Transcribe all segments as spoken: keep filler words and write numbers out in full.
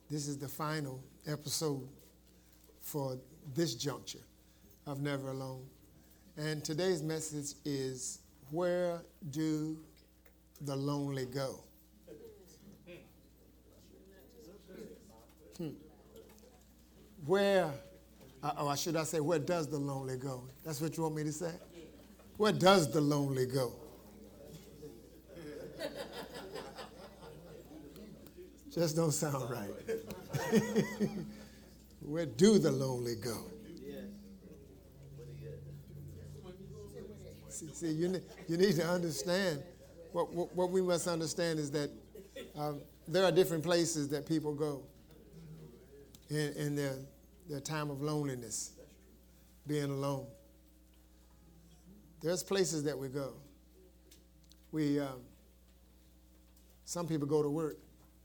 This is the final episode for this juncture of Never Alone. And today's message is, where do the lonely go? Hmm. Where, uh, or should I say, where does the lonely go? That's what you want me to say? Where does the lonely go? Just don't sound right. Where do the lonely go? See, see you, need, you need to understand, what, what, what we must understand is that um, there are different places that people go in, in their, their time of loneliness, being alone. There's places that we go. We, um, some people go to work.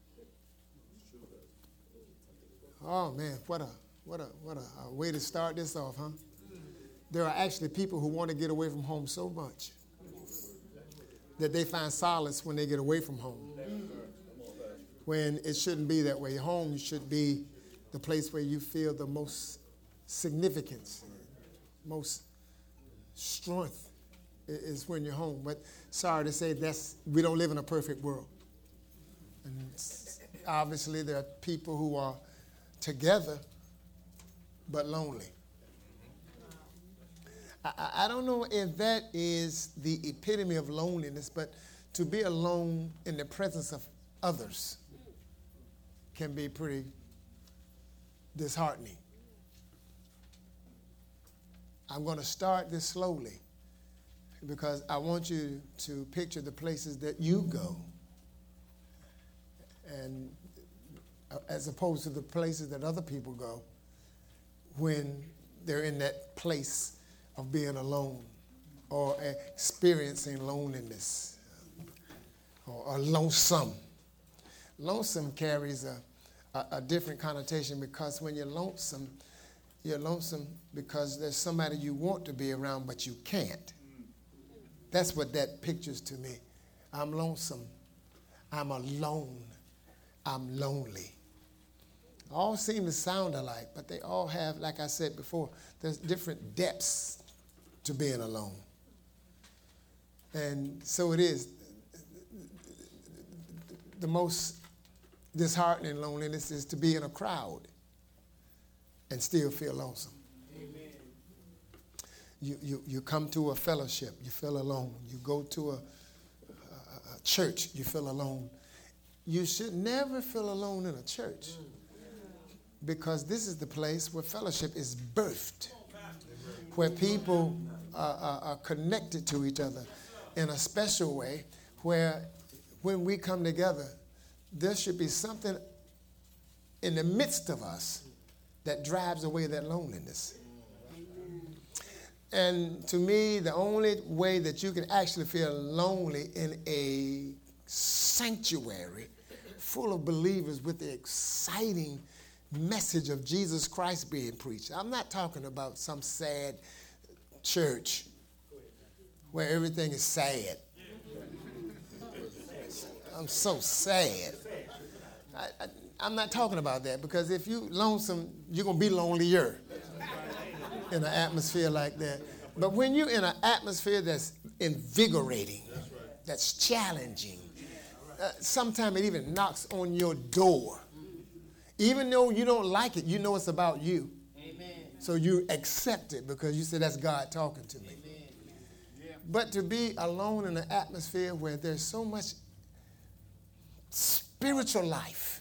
Oh man, what a what a what a, a way to start this off, huh? There are actually people who want to get away from home so much that they find solace when they get away from home. When it shouldn't be that way. Home should be the place where you feel the most significance, most strength is when you're home. But sorry to say, that's we don't live in a perfect world. And obviously there are people who are together but lonely. I, I don't know if that is the epitome of loneliness, but to be alone in the presence of others can be pretty disheartening. I'm going to start this slowly because I want you to picture the places that you go, and as opposed to the places that other people go when they're in that place of being alone or experiencing loneliness or, or lonesome. Lonesome carries a, a, a different connotation because when you're lonesome, you're lonesome because there's somebody you want to be around but you can't. That's what that pictures to me. I'm lonesome. I'm alone. I'm lonely. All seem to sound alike, but they all have, like I said before, there's different depths to being alone. And so it is. The most disheartening loneliness is to be in a crowd and still feel lonesome. Amen. You, you, you come to a fellowship, you feel alone. You go to a, a, a church, you feel alone. You should never feel alone in a church. Because this is the place where fellowship is birthed, where people are, are, are connected to each other in a special way, where when we come together, there should be something in the midst of us that drives away that loneliness. And to me, the only way that you can actually feel lonely in a sanctuary full of believers with the exciting message of Jesus Christ being preached. I'm not talking about some sad church where everything is sad. I'm so sad. I, I, I'm not talking about that, because if you're lonesome, you're going to be lonelier in an atmosphere like that. But when you're in an atmosphere that's invigorating, that's challenging, uh, sometimes it even knocks on your door. Even though you don't like it, you know it's about you. Amen. So you accept it because you say, that's God talking to me. Yeah. But to be alone in an atmosphere where there's so much spiritual life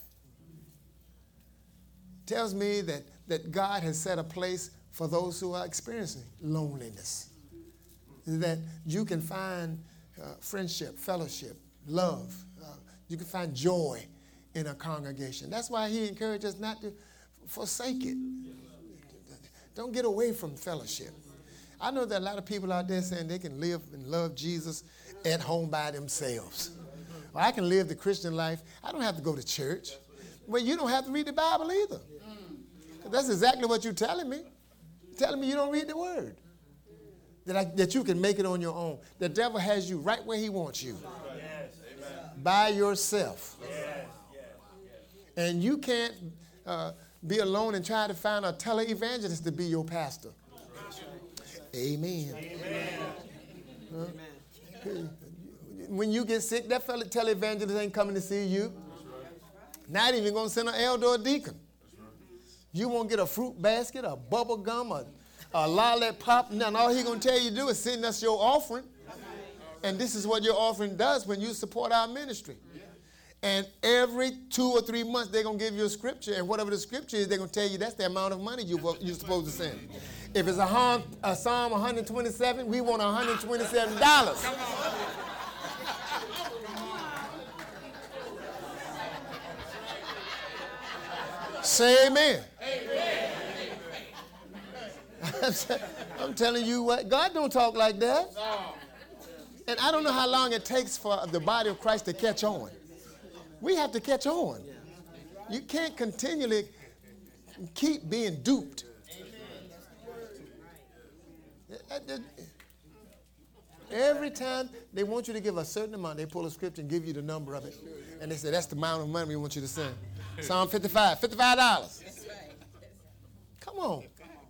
tells me that, that God has set a place for those who are experiencing loneliness. That you can find uh, friendship, fellowship, love. Uh, you can find joy in a congregation. That's why he encouraged us not to forsake it. Don't get away from fellowship. I know that a lot of people out there saying they can live and love Jesus at home by themselves. Well, I can live the Christian life. I don't have to go to church. Well, you don't have to read the Bible either. That's exactly what you're telling me. You're telling me you don't read the word. That, I, that you can make it on your own. The devil has you right where he wants you. By yourself. And you can't uh, be alone and try to find a televangelist to be your pastor. Amen. Amen. Huh? When you get sick, that fellow televangelist ain't coming to see you. Not even going to send an elder or deacon. You won't get a fruit basket, a bubble gum, a, a lollipop, nothing. All he's going to tell you to do is send us your offering. And this is what your offering does when you support our ministry. And every two or three months, they're going to give you a scripture. And whatever the scripture is, they're going to tell you that's the amount of money you, you're supposed to send. If it's a, a Psalm one twenty-seven, we want one hundred twenty-seven dollars. Say amen. Amen. I'm telling you what, God don't talk like that. And I don't know how long it takes for the body of Christ to catch on. We have to catch on. You can't continually keep being duped. Every time they want you to give a certain amount, they pull a scripture and give you the number of it. And they say, that's the amount of money we want you to send. Psalm fifty-five, fifty-five dollars. Come on.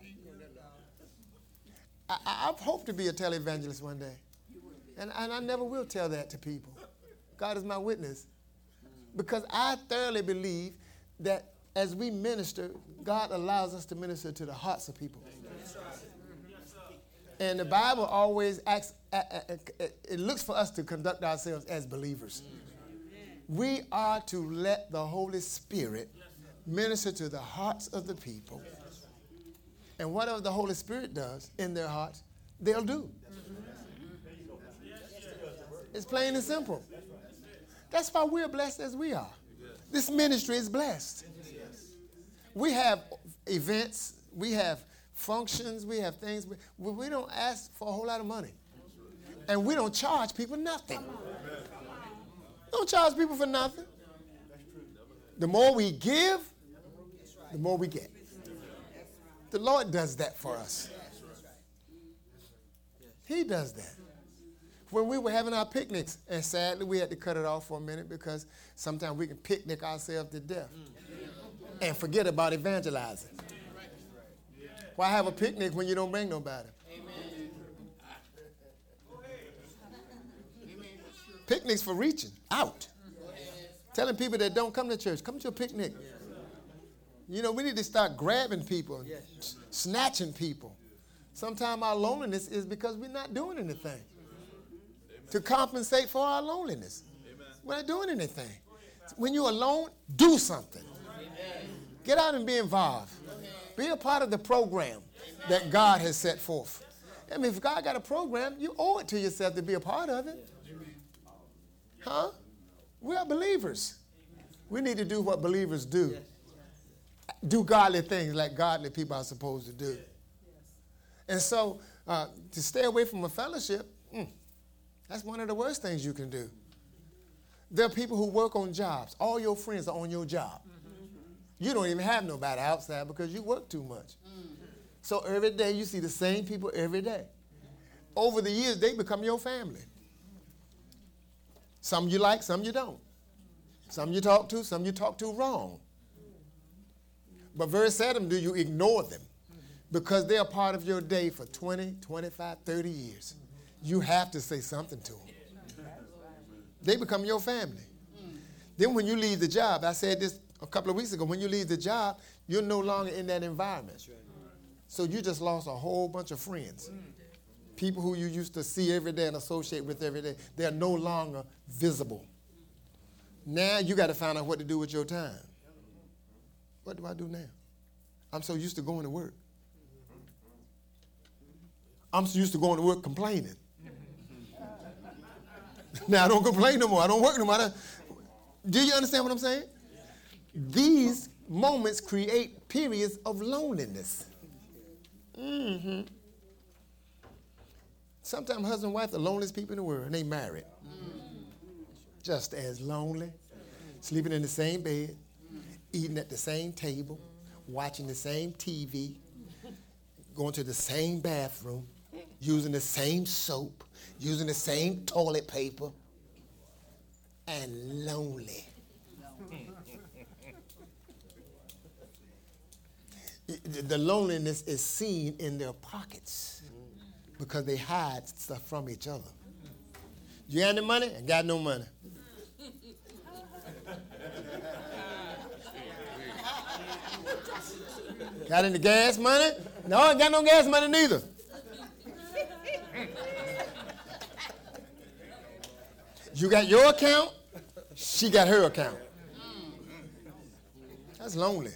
I, I hope to be a televangelist one day. And, and I never will tell that to people. God is my witness. Because I thoroughly believe that as we minister, God allows us to minister to the hearts of people. And the Bible always acts, it looks for us to conduct ourselves as believers. We are to let the Holy Spirit minister to the hearts of the people. And whatever the Holy Spirit does in their hearts, they'll do. It's plain and simple. That's why we're blessed as we are. This ministry is blessed. We have events, we have functions, we have things. We, we don't ask for a whole lot of money. And we don't charge people nothing. Don't charge people for nothing. The more we give, the more we get. The Lord does that for us. He does that. When we were having our picnics, and sadly we had to cut it off for a minute because sometimes we can picnic ourselves to death and forget about evangelizing. Why have a picnic when you don't bring nobody? Picnics for reaching out. Telling people that don't come to church, come to a picnic. You know, we need to start grabbing people, snatching people. Sometimes our loneliness is because we're not doing anything to compensate for our loneliness. We're not doing anything. When you're alone, do something. Get out and be involved. Be a part of the program that God has set forth. I mean, if God got a program, you owe it to yourself to be a part of it. Huh? We are believers. We need to do what believers do. Do godly things like godly people are supposed to do. And so uh, to stay away from a fellowship, mm, that's one of the worst things you can do. There are people who work on jobs. All your friends are on your job. You don't even have nobody outside because you work too much. So every day you see the same people every day. Over the years, they become your family. Some you like, some you don't. Some you talk to, some you talk to wrong. But very seldom do you ignore them because they're part of your day for twenty, twenty-five, thirty years. You have to say something to them. They become your family. Then when you leave the job, I said this a couple of weeks ago, when you leave the job, you're no longer in that environment. So you just lost a whole bunch of friends. People who you used to see every day and associate with every day, they're no longer visible. Now you got to find out what to do with your time. What do I do now? I'm so used to going to work. I'm so used to going to work complaining. Now I don't complain no more. I don't work no more. I don't, do you understand what I'm saying? These moments create periods of loneliness. Mm-hmm. Sometimes husband and wife are the loneliest people in the world, and they married. Just as lonely, sleeping in the same bed, eating at the same table, watching the same T V, going to the same bathroom, using the same soap, using the same toilet paper, and lonely. The loneliness is seen in their pockets because they hide stuff from each other. You got any money? I got no money. Got any gas money? No, I got no gas money neither. You got your account, she got her account. That's lonely.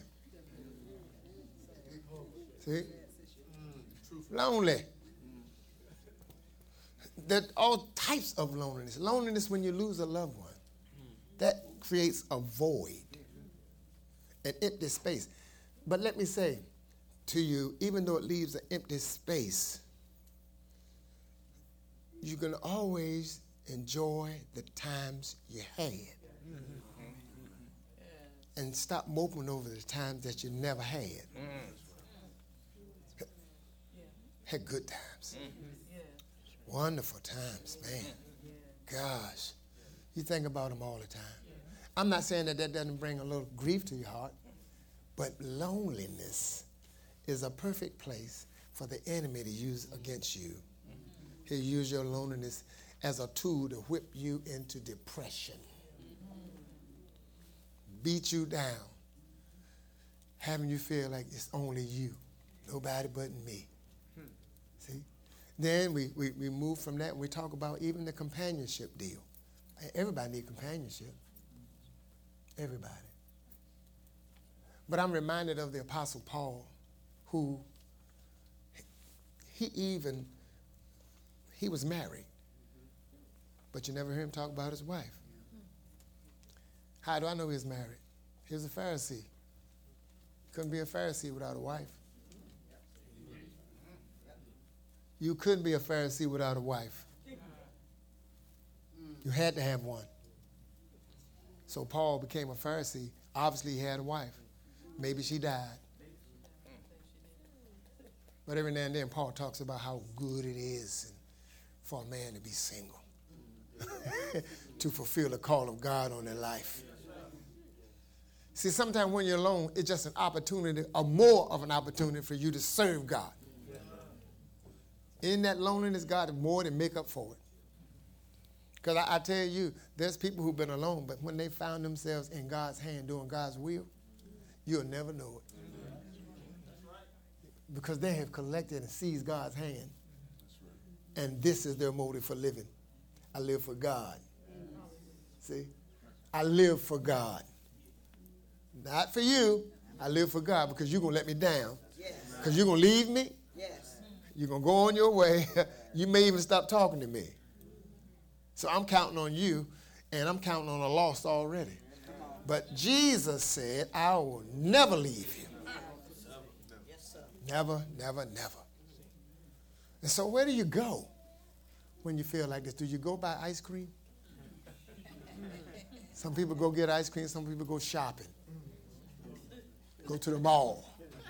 See? Lonely. There are all types of loneliness. Loneliness when you lose a loved one. That creates a void, an empty space. But let me say to you, even though it leaves an empty space, you can always enjoy the times you had. And stop moping over the times that you never had. Had good times. Wonderful times, man. Gosh. You think about them all the time. I'm not saying that that doesn't bring a little grief to your heart, but loneliness is a perfect place for the enemy to use against you. He'll use your loneliness as a tool to whip you into depression. Beat you down, having you feel like it's only you, nobody but me. Hmm. See? Then we, we, we move from that and we talk about even the companionship deal. Everybody needs companionship. Everybody. But I'm reminded of the Apostle Paul, who he even, he was married, but you never hear him talk about his wife. How do I know he was married? He was a Pharisee. Couldn't be a Pharisee without a wife. You couldn't be a Pharisee without a wife. You had to have one. So Paul became a Pharisee. Obviously, he had a wife. Maybe she died. But every now and then, Paul talks about how good it is for a man to be single, to fulfill the call of God on their life. See, sometimes when you're alone, it's just an opportunity, or more of an opportunity for you to serve God. In that loneliness, God is more than make up for it. Because I, I tell you, there's people who've been alone, but when they found themselves in God's hand doing God's will, you'll never know it. Because they have collected and seized God's hand. And this is their motive for living. I live for God. See? I live for God. Not for you. I live for God because you're going to let me down. Because you're going to leave me. You're going to go on your way. You may even stop talking to me. So I'm counting on you, and I'm counting on a loss already. But Jesus said, I will never leave you. Never, never, never. And so where do you go when you feel like this? Do you go buy ice cream? Some people go get ice cream. Some people go shopping. Go to the mall.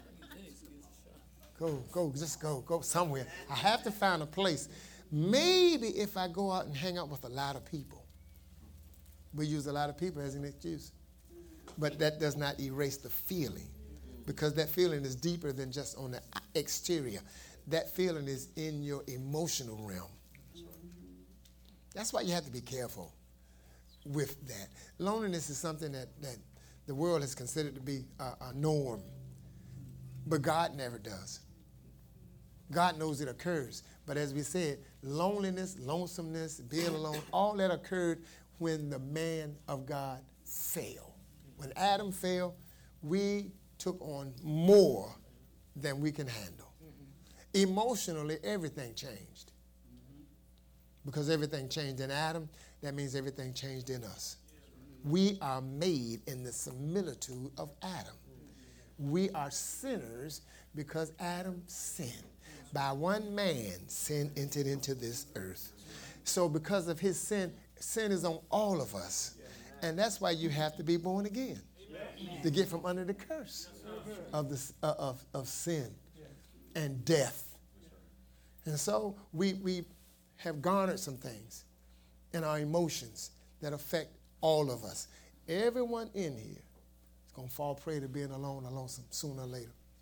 Go, go, just go, go somewhere. I have to find a place. Maybe if I go out and hang out with a lot of people. We use a lot of people as an excuse. But that does not erase the feeling, because that feeling is deeper than just on the exterior. That feeling is in your emotional realm. That's why you have to be careful with that. Loneliness is something that, that the world has considered to be a, a norm, but God never does. God knows it occurs. But as we said, loneliness, lonesomeness, being alone, all that occurred when the man of God fell. When Adam fell, we took on more than we can handle. Mm-hmm. Emotionally, everything changed. Mm-hmm. Because everything changed in Adam, that means everything changed in us. Mm-hmm. We are made in the similitude of Adam. Mm-hmm. We are sinners because Adam sinned. By one man, sin entered into this earth. So because of his sin, sin is on all of us. And that's why you have to be born again, to get from under the curse of, the, uh, of, of sin and death. And so we, we have garnered some things in our emotions that affect all of us. Everyone in here is going to fall prey to being alone, alone sooner or later.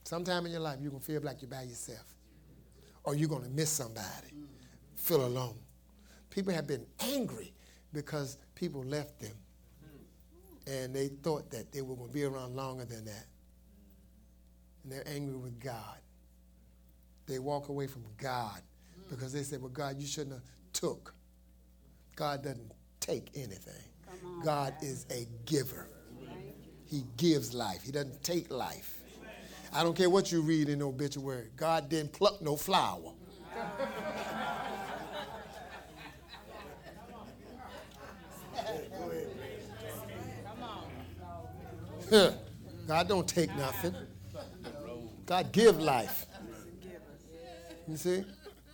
Sometime in your life, you're going to feel like you're by yourself. Or you're going to miss somebody. Feel alone. People have been angry because people left them. And they thought that they were going to be around longer than that. And they're angry with God. They walk away from God because they said, well, God, you shouldn't have took. God doesn't take anything. God is a giver. He gives life. He doesn't take life. I don't care what you read in the obituary. God didn't pluck no flower. God don't take nothing. God give life. You see?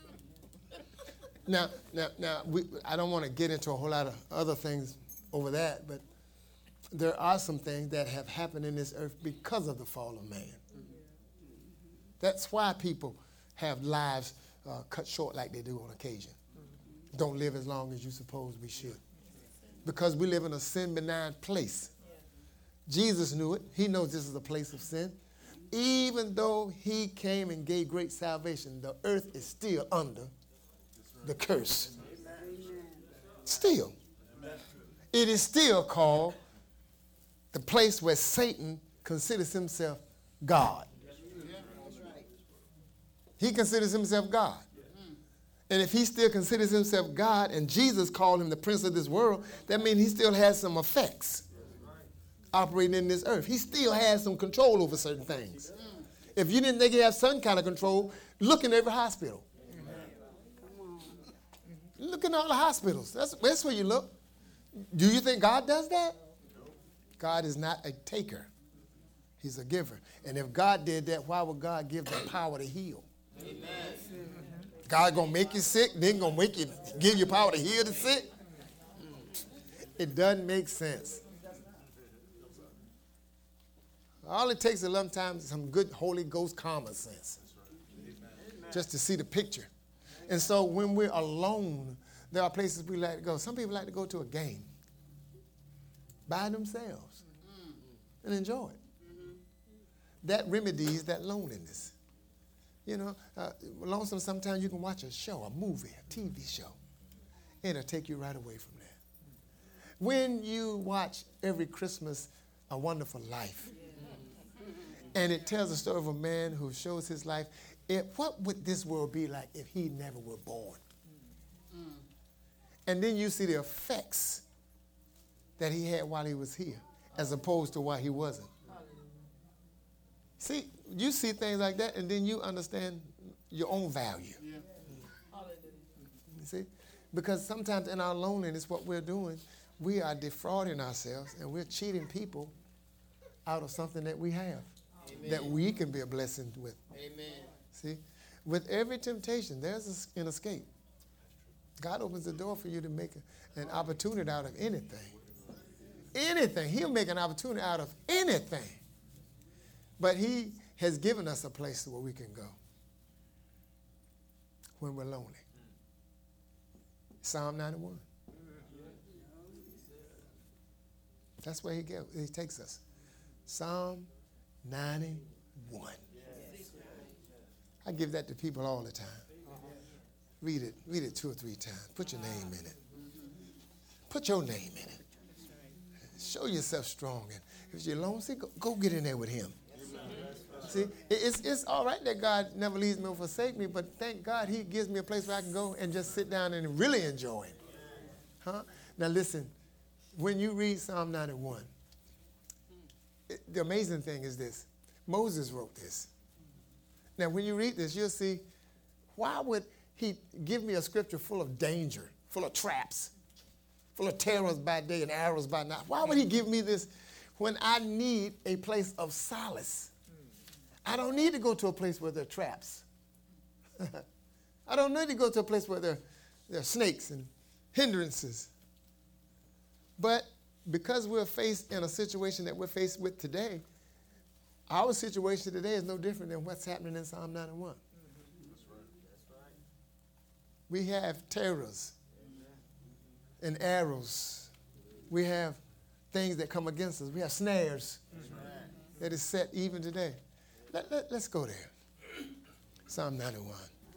Now, now, now we, I don't want to get into a whole lot of other things over that, but there are some things that have happened in this earth because of the fall of man. That's why people have lives uh, cut short like they do on occasion. Don't live as long as you suppose we should. Because we live in a sin-benign place. Jesus knew it. He knows this is a place of sin. Even though he came and gave great salvation, the earth is still under the curse. Still. It is still called the place where Satan considers himself God. He considers himself God. And if he still considers himself God and Jesus called him the prince of this world, that means he still has some effects operating in this earth. He still has some control over certain things. If you didn't think he had some kind of control, look in every hospital. Look in all the hospitals. That's, that's where you look. Do you think God does that? God is not a taker. He's a giver. And if God did that, why would God give the power to heal? Amen. God gonna make you sick, then gonna make you give you power to heal the sick? It doesn't make sense. All it takes is sometimes some good Holy Ghost common sense, just to see the picture. And so when we're alone, there are places we like to go. Some people like to go to a game by themselves and enjoy it. That remedies that loneliness. You know, uh, lonesome, sometimes you can watch a show, a movie, a T V show, and it'll take you right away from that. When you watch every Christmas A Wonderful Life, and it tells the story of a man who shows his life, it, what would this world be like if he never were born? And then you see the effects that he had while he was here, as opposed to while he wasn't. See, you see things like that, and then you understand your own value. Yeah. You see? Because sometimes in our loneliness, what we're doing, we are defrauding ourselves, and we're cheating people out of something that we have, Amen. That we can be a blessing with. Amen. See? With every temptation, there's an escape. God opens the door for you to make a, an opportunity out of anything. Anything. He'll make an opportunity out of anything. But he has given us a place where we can go when we're lonely. Psalm ninety-one. That's where he, goes, he takes us. Psalm ninety-one. I give that to people all the time. Read it. Read it two or three times. Put your name in it. Put your name in it. Show yourself strong. And if you're lonely, go, go get in there with him. See, it's, it's all right that God never leaves me or forsake me, but thank God he gives me a place where I can go and just sit down and really enjoy it. Huh? Now listen, when you read Psalm ninety-one, it, the amazing thing is this. Moses wrote this. Now when you read this, you'll see, why would he give me a scripture full of danger, full of traps, full of terrors by day and arrows by night? Why would he give me this when I need a place of solace? I don't need to go to a place where there are traps. I don't need to go to a place where there, there are snakes and hindrances. But because we're faced in a situation that we're faced with today, our situation today is no different than what's happening in Psalm ninety-one. Mm-hmm. That's right. That's right. We have terrors and arrows. We have things that come against us. We have snares right. that is set even today. Let, let, let's go there. Psalm ninety-one.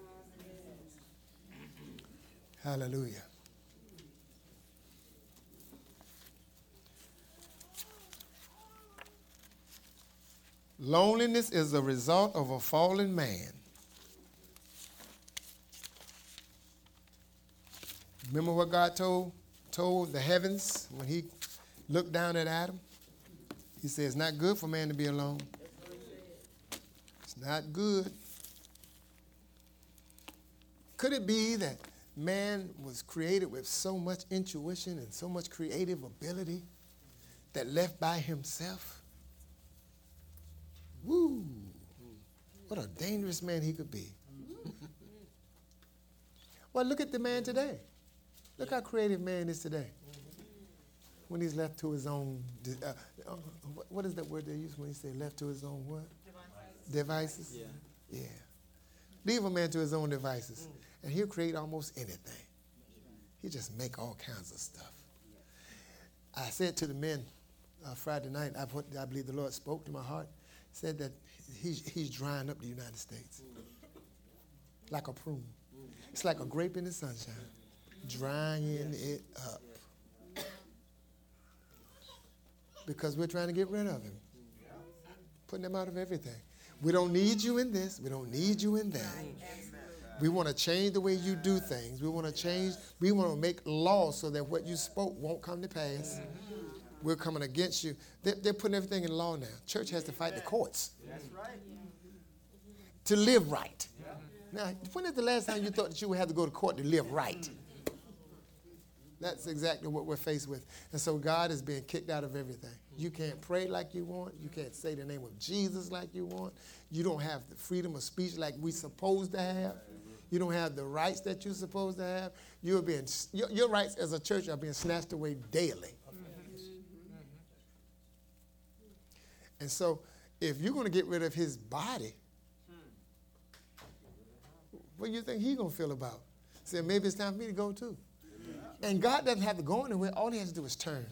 Hallelujah. Loneliness is a result of a fallen man. Remember what God told, told the heavens when he looked down at Adam? He said, it's not good for man to be alone. It's not good. Could it be that man was created with so much intuition and so much creative ability that left by himself? Woo! What a dangerous man he could be. Well, look at the man today. Look how creative man is today. When he's left to his own, uh, uh, what is that word they use when he say left to his own what? Devices. Devices? Yeah. Yeah. Leave a man to his own devices, and he'll create almost anything. He'll just make all kinds of stuff. I said to the men uh, Friday night, I, put, I believe the Lord spoke to my heart, said that he's, he's drying up the United States like a prune. It's like a grape in the sunshine, drying it up. Because we're trying to get rid of him, putting him out of everything. We don't need you in this. We don't need you in that. We want to change the way you do things. We want to change. We want to make laws so that what you spoke won't come to pass. We're coming against you. They're, they're putting everything in law now. Church has to fight the courts. That's right. To live right. Now, when is the last time you thought that you would have to go to court to live right? That's exactly what we're faced with. And so God is being kicked out of everything. You can't pray like you want. You can't say the name of Jesus like you want. You don't have the freedom of speech like we're supposed to have. You don't have the rights that you're supposed to have. You're being, your, your rights as a church are being snatched away daily. And so if you're going to get rid of his body, what do you think he's going to feel about? Say, maybe it's time for me to go too. And God doesn't have to go anywhere. All he has to do is turn.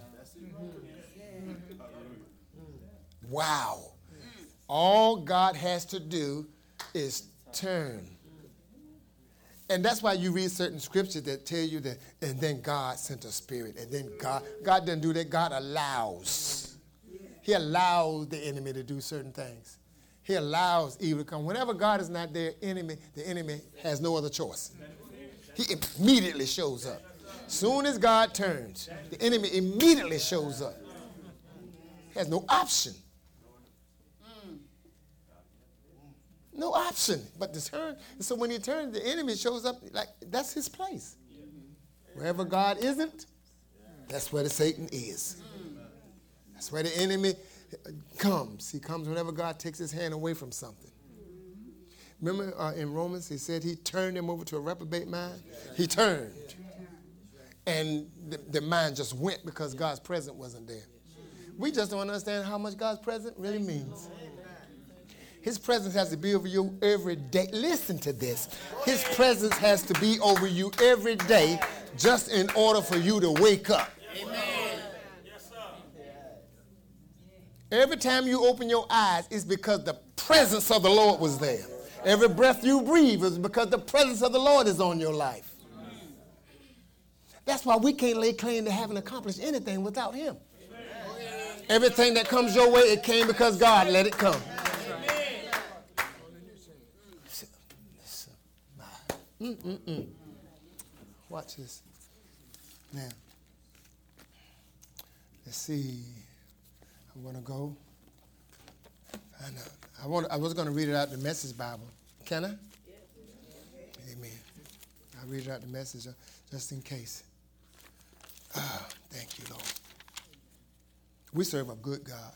Wow. All God has to do is turn. And that's why you read certain scriptures that tell you that, and then God sent a spirit. And then God, God doesn't do that. God allows. He allows the enemy to do certain things. He allows evil to come. Whenever God is not there, enemy, the enemy has no other choice. He immediately shows up. Soon as God turns, the enemy immediately shows up. He has no option. No option but to turn. So when he turns, the enemy shows up like that's his place. Wherever God isn't, that's where the Satan is. That's where the enemy comes. He comes whenever God takes his hand away from something. Remember uh, in Romans, he said he turned him over to a reprobate mind? He turned. And the, the mind just went because God's presence wasn't there. We just don't understand how much God's presence really means. His presence has to be over you every day. Listen to this. His presence has to be over you every day just in order for you to wake up. Amen. Yes, sir. Every time you open your eyes, it's because the presence of the Lord was there. Every breath you breathe is because the presence of the Lord is on your life. That's why we can't lay claim to having accomplished anything without him. Everything that comes your way, it came because God let it come. Mm-mm-mm. Watch this. Now, let's see. I'm going to go. I know. I, want, I was going to read it out the Message Bible. Can I? Amen. I'll read it out the Message just in case. Ah, thank you, Lord. We serve a good God.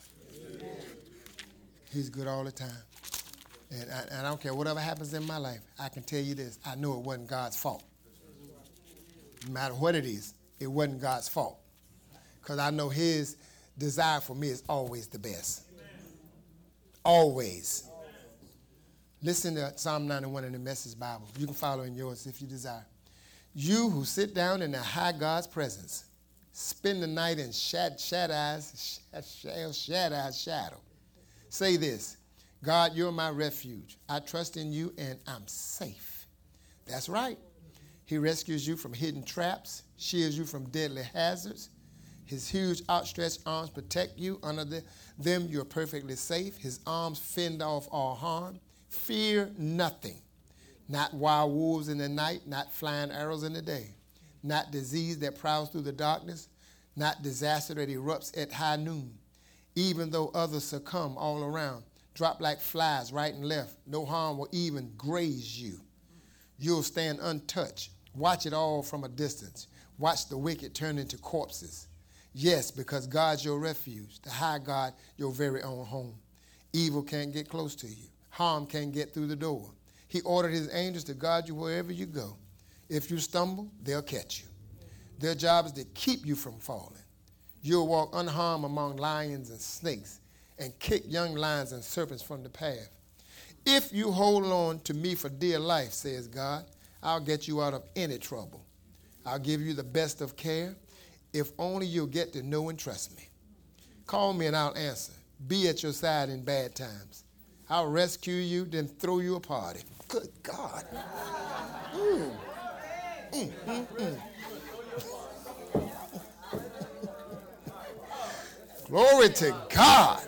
He's good all the time. And I, and I don't care whatever happens in my life, I can tell you this. I know it wasn't God's fault. No matter what it is, it wasn't God's fault. Because I know his desire for me is always the best. Always. Listen to Psalm ninety-one in the Message Bible. You can follow in yours if you desire. You who sit down in the high God's presence, spend the night in Shaddai's shadow. Say this. God, you're my refuge. I trust in you and I'm safe. That's right. He rescues you from hidden traps, shields you from deadly hazards. His huge outstretched arms protect you. Under the, them, you're perfectly safe. His arms fend off all harm. Fear nothing. Not wild wolves in the night, not flying arrows in the day, not disease that prowls through the darkness, not disaster that erupts at high noon. Even though others succumb all around, drop like flies right and left, no harm will even graze you. You'll stand untouched. Watch it all from a distance. Watch the wicked turn into corpses. Yes, because God's your refuge, the high God, your very own home. Evil can't get close to you. Harm can't get through the door. He ordered his angels to guard you wherever you go. If you stumble, they'll catch you. Their job is to keep you from falling. You'll walk unharmed among lions and snakes and kick young lions and serpents from the path. If you hold on to me for dear life, says God, I'll get you out of any trouble. I'll give you the best of care if only you'll get to know and trust me. Call me and I'll answer. Be at your side in bad times. I'll rescue you, then throw you a party. Good God. Mm. Mm, mm, mm. Glory to God.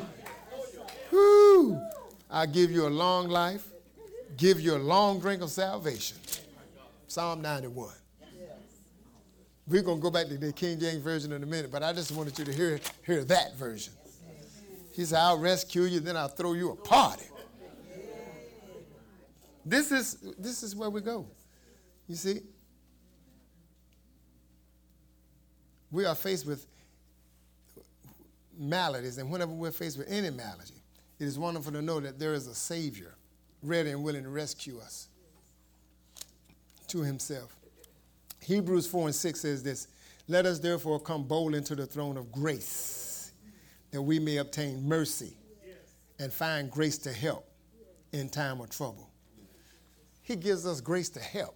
Woo. I'll give you a long life, give you a long drink of salvation. Psalm ninety-one. We're going to go back to the King James Version in a minute, but I just wanted you to hear, hear that version. He said, I'll rescue you, then I'll throw you a party. This is, this is where we go. You see? We are faced with maladies, and whenever we're faced with any malady, it is wonderful to know that there is a Savior ready and willing to rescue us to himself. Hebrews four and six says this, let us therefore come boldly into the throne of grace, that we may obtain mercy and find grace to help in time of trouble. He gives us grace to help.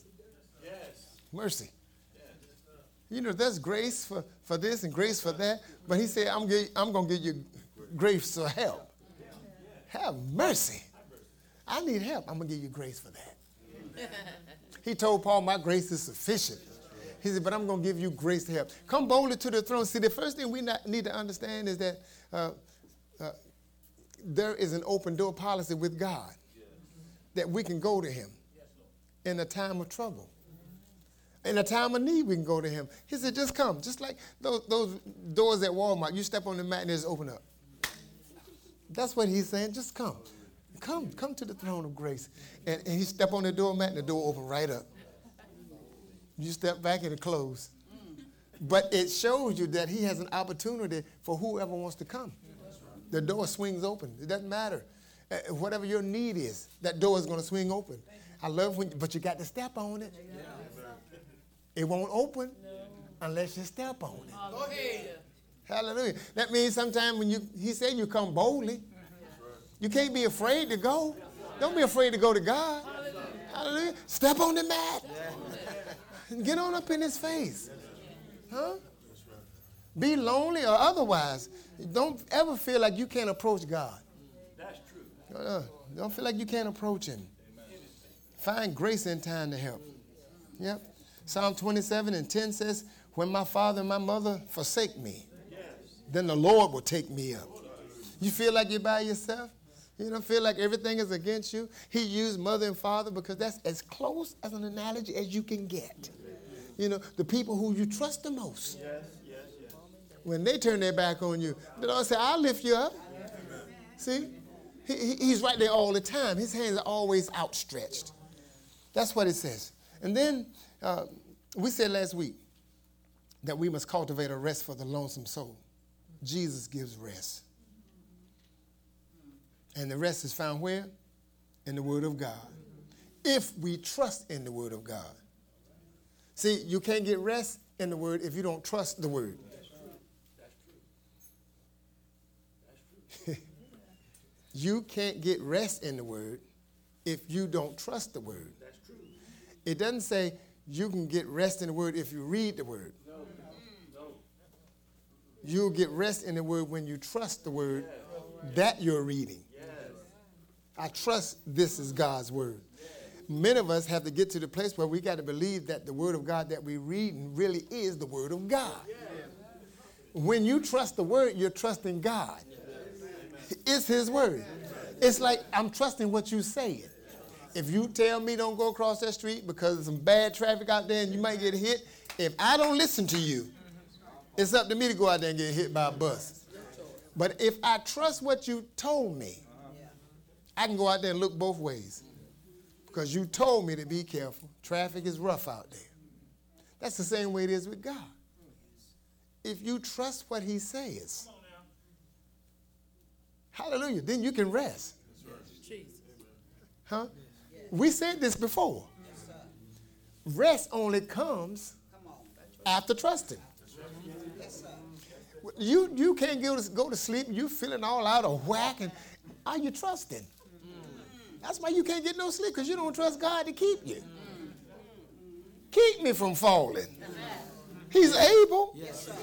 Mercy. You know, there's grace for, for this and grace for that, but he said, I'm, I'm going to give you grace to help. Have mercy. I need help. I'm going to give you grace for that. He told Paul, my grace is sufficient. He said, but I'm going to give you grace to help. Come boldly to the throne. See, the first thing we not, need to understand is that uh, uh, there is an open door policy with God, that we can go to him in a time of trouble. In a time of need, we can go to him. He said, just come. Just like those, those doors at Walmart. You step on the mat and they just open up. That's what he's saying. Just come. Come. Come to the throne of grace. And, and he step on the doormat and the door open right up. You step back and it closes. But it shows you that he has an opportunity for whoever wants to come. The door swings open. It doesn't matter. Uh, whatever your need is, that door is going to swing open. I love when, but you got to step on it. It won't open unless you step on it. Go ahead. Hallelujah. That means sometimes when you, he said you come boldly. You can't be afraid to go. Don't be afraid to go to God. Hallelujah. Step on the mat. Get on up in his face. Huh? Be lonely or otherwise. Don't ever feel like you can't approach God. That's true. Uh, don't feel like you can't approach him. Find grace in time to help. Yep. Psalm twenty-seven and ten says, when my father and my mother forsake me, then the Lord will take me up. You feel like you're by yourself? You don't feel like everything is against you? He used mother and father because that's as close as an analogy as you can get. You know, the people who you trust the most. Yes, yes, yes. When they turn their back on you, the Lord said, I'll lift you up. Amen. See? He, he, he's right there all the time. His hands are always outstretched. That's what it says. And then uh, we said last week that we must cultivate a rest for the lonesome soul. Jesus gives rest. And the rest is found where? In the Word of God. If we trust in the Word of God. See, you can't get rest in the Word if you don't trust the Word. That's true. That's true. That's true. You can't get rest in the Word if you don't trust the Word. That's true. It doesn't say you can get rest in the Word if you read the Word. No, no, no. You'll get rest in the Word when you trust the Word yes. that you're reading. Yes. I trust this is God's word. Many of us have to get to the place where we got to believe that the word of God that we read really is the word of God. When you trust the word, you're trusting God. It's his word. It's like I'm trusting what you say. If you tell me don't go across that street because there's some bad traffic out there and you might get hit, if I don't listen to you, it's up to me to go out there and get hit by a bus. But if I trust what you told me, I can go out there and look both ways. Because you told me to be careful. Traffic is rough out there. That's the same way it is with God. If you trust what he says, hallelujah, then you can rest. Huh? We said this before. Rest only comes after trusting. You, you can't go to, go to sleep, you feeling all out of whack, and are you trusting? That's why you can't get no sleep, because you don't trust God to keep you. Keep me from falling. He's able.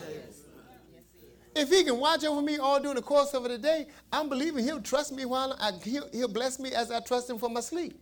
If he can watch over me all during the course of the day, I'm believing he'll trust me while I, he'll, he'll bless me as I trust him for my sleep.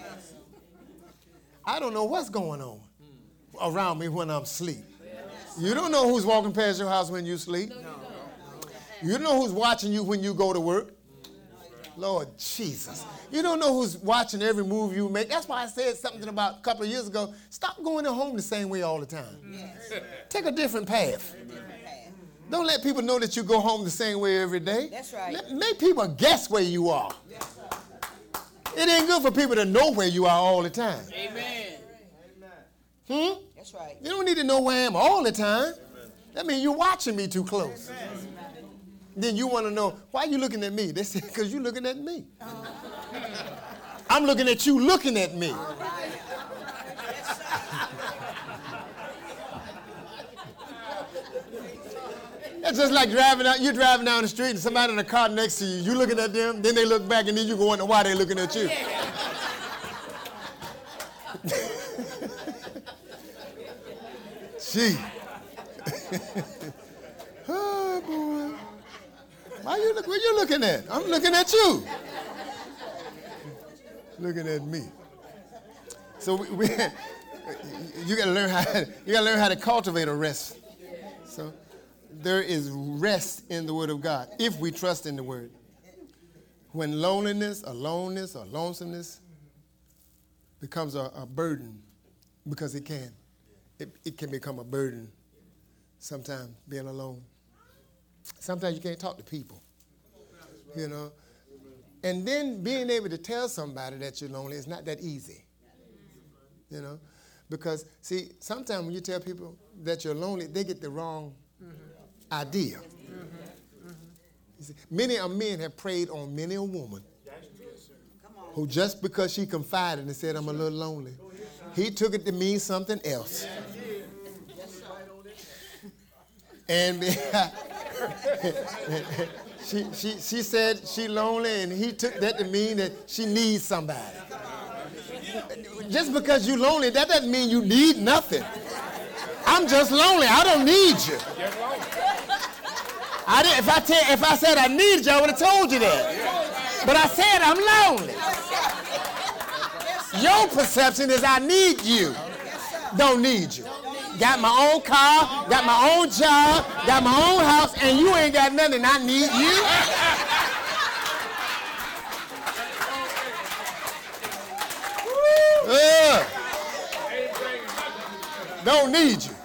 I don't know what's going on around me when I'm asleep. You don't know who's walking past your house when you sleep. You don't know who's watching you when you go to work. Lord Jesus. You don't know who's watching every move you make. That's why I said something about a couple of years ago. Stop going home the same way all the time. Yes. Take a different path. A different path. Don't let people know that you go home the same way every day. That's right. Let, make people guess where you are. Yes, it ain't good for people to know where you are all the time. Amen. Hmm? That's right. You don't need to know where I am all the time. Amen. That means you're watching me too close. Amen. Then you want to know, why are you looking at me? They say, because you're looking at me. I'm looking at you looking at me. That's just like driving out, you're driving down the street and somebody in the car next to you, you looking at them, then they look back and then you go wonder why they're looking at you. Gee. Oh, boy. Why you look? What you looking at? I'm looking at you. Looking at me. So we, we you got to learn how you got to learn how to cultivate a rest. So there is rest in the Word of God if we trust in the Word. When loneliness, aloneness, or lonesomeness becomes a, a burden, because it can, it, it can become a burden. Sometimes being alone. Sometimes you can't talk to people, you know. And then being able to tell somebody that you're lonely is not that easy, you know. Because, see, sometimes when you tell people that you're lonely, they get the wrong mm-hmm. idea. Mm-hmm. Mm-hmm. You see, many a men have preyed on many a woman who just because she confided and said, I'm a little lonely, he took it to mean something else. And she, she, she said she lonely, and he took that to mean that she needs somebody. Just because you're lonely, that doesn't mean you need nothing. I'm just lonely. I don't need you. I did, if I tell, if I said I needed you, I would have told you that. But I said I'm lonely. Your perception is I need you. Don't need you. Got my own car, got my own job, got my own house, and you ain't got nothing. I need you. Uh, don't need you.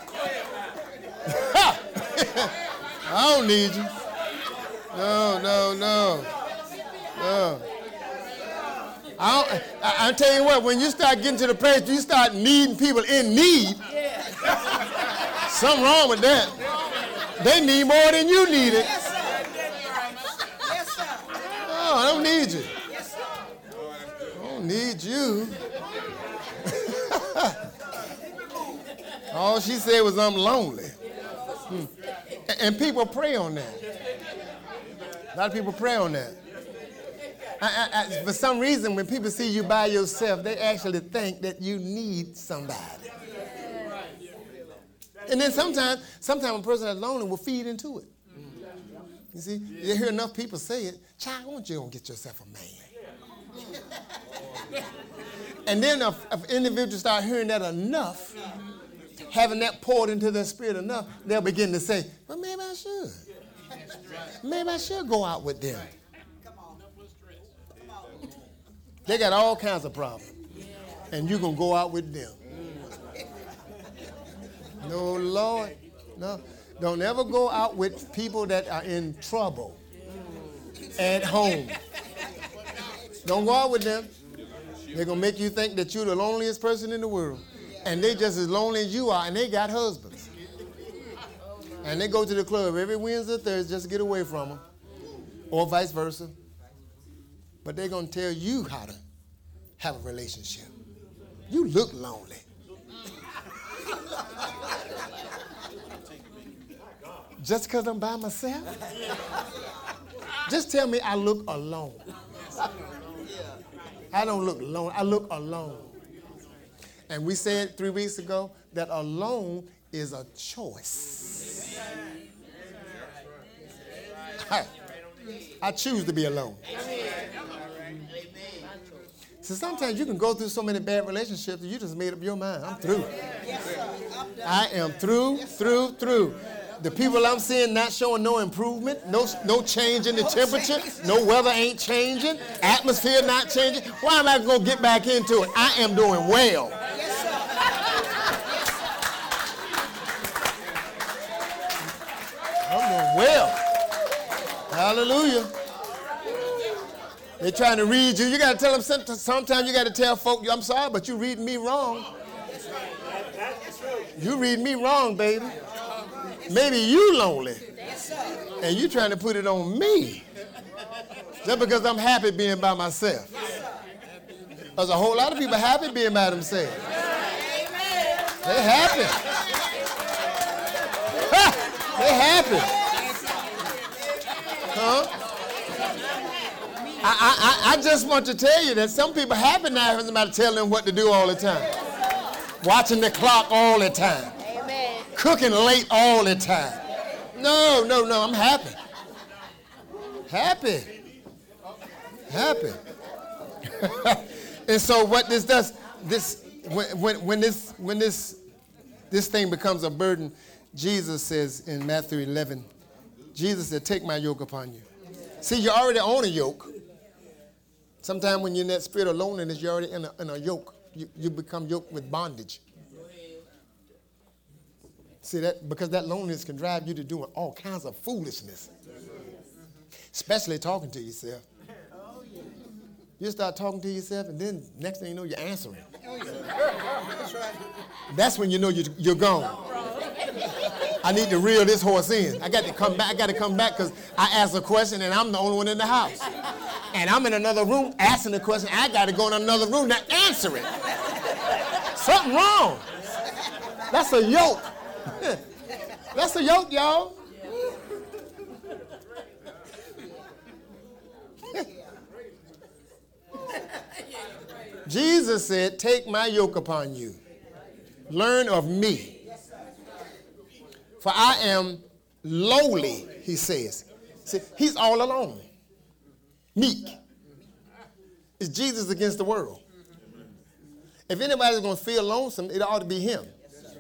I don't need you. No, no, no. No. I don't, I, I tell you what, when you start getting to the place, you start needing people in need. Something wrong with that. They need more than you need it. Oh, I don't need you. I don't need you. All she said was I'm lonely. Hmm. And people pray on that. A lot of people pray on that. I, I, I, for some reason, when people see you by yourself, they actually think that you need somebody. And then sometimes, sometimes a person that's lonely will feed into it. You see, you hear enough people say it. Child, why don't you go get yourself a man? And then if, if individuals start hearing that enough, having that poured into their spirit enough, they'll begin to say, well, maybe I should. Maybe I should go out with them. They got all kinds of problems. And you're going to go out with them. No, Lord. No. Don't ever go out with people that are in trouble at home. Don't go out with them. They're going to make you think that you're the loneliest person in the world. And they just as lonely as you are, and they got husbands. And they go to the club every Wednesday or Thursday just to get away from them. Or vice versa. But they're going to tell you how to have a relationship. You look lonely. Just because I'm by myself? Just tell me I look alone. I don't look alone. I look alone. And we said three weeks ago that alone is a choice. I, I choose to be alone. So sometimes you can go through so many bad relationships that you just made up your mind. I'm through. I am through, through, through. The people I'm seeing not showing no improvement, no, no change in the temperature, no weather ain't changing, atmosphere not changing. Why am I going to get back into it? I am doing well. I'm doing well. Hallelujah. They're trying to read you. You got to tell them sometimes you got to tell folk, I'm sorry, but you reading me wrong. You read me wrong, baby. Maybe you lonely, and you trying to put it on me just because I'm happy being by myself. There's a whole lot of people happy being by themselves. They happy. Ha! They happy. Huh? I, I, I just want to tell you that some people happy now having somebody tell them what to do all the time. Watching the clock all the time. Cooking late all the time. No, no, no, I'm happy. Happy. Happy. And so what this does, this when, when, when this when this this thing becomes a burden, Jesus says in Matthew eleven, Jesus said, take my yoke upon you. See, you already own a yoke. Sometimes when you're in that spirit of loneliness, you're already in a, in a yoke. You, you become yoked with bondage. See, that because that loneliness can drive you to doing all kinds of foolishness, especially talking to yourself. You start talking to yourself, and then next thing you know, you're answering. That's when you know you're, you're gone. I need to reel this horse in. I got to come back. I got to come back because I asked a question, and I'm the only one in the house. And I'm in another room asking the question. I got to go in another room to answer it. Something wrong. That's a yoke. That's a yoke, y'all. Jesus said, take my yoke upon you. Learn of me. For I am lowly, he says. See, he's all alone. Meek. It's Jesus against the world. If anybody's going to feel lonesome, it ought to be him.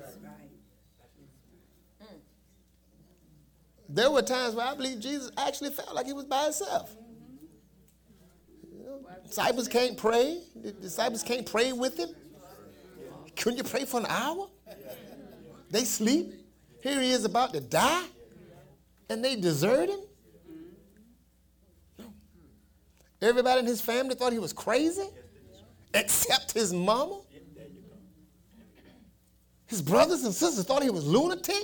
There were times where I believe Jesus actually felt like he was by himself. You know, disciples can't pray. The disciples can't pray with him. Couldn't you pray for an hour? They sleep. Here he is about to die, and they desert him. Everybody in his family thought he was crazy, except his mama. His brothers and sisters thought he was lunatic.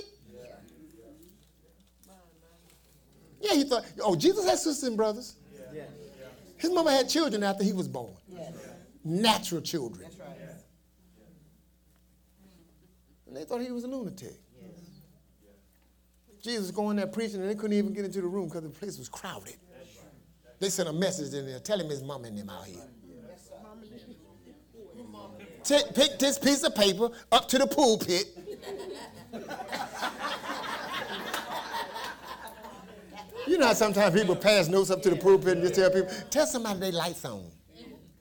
Yeah, he thought, oh, Jesus had sisters and brothers. Yeah. His mama had children after he was born. Yes. Natural children. That's right. And they thought he was a lunatic. Yes. Jesus was going there preaching, and they couldn't even get into the room because the place was crowded. They sent a message in there, tell him his mama and them out here. Take, pick this piece of paper up to the pulpit. You know how sometimes people pass notes up to the pulpit and just tell people, tell somebody their lights on.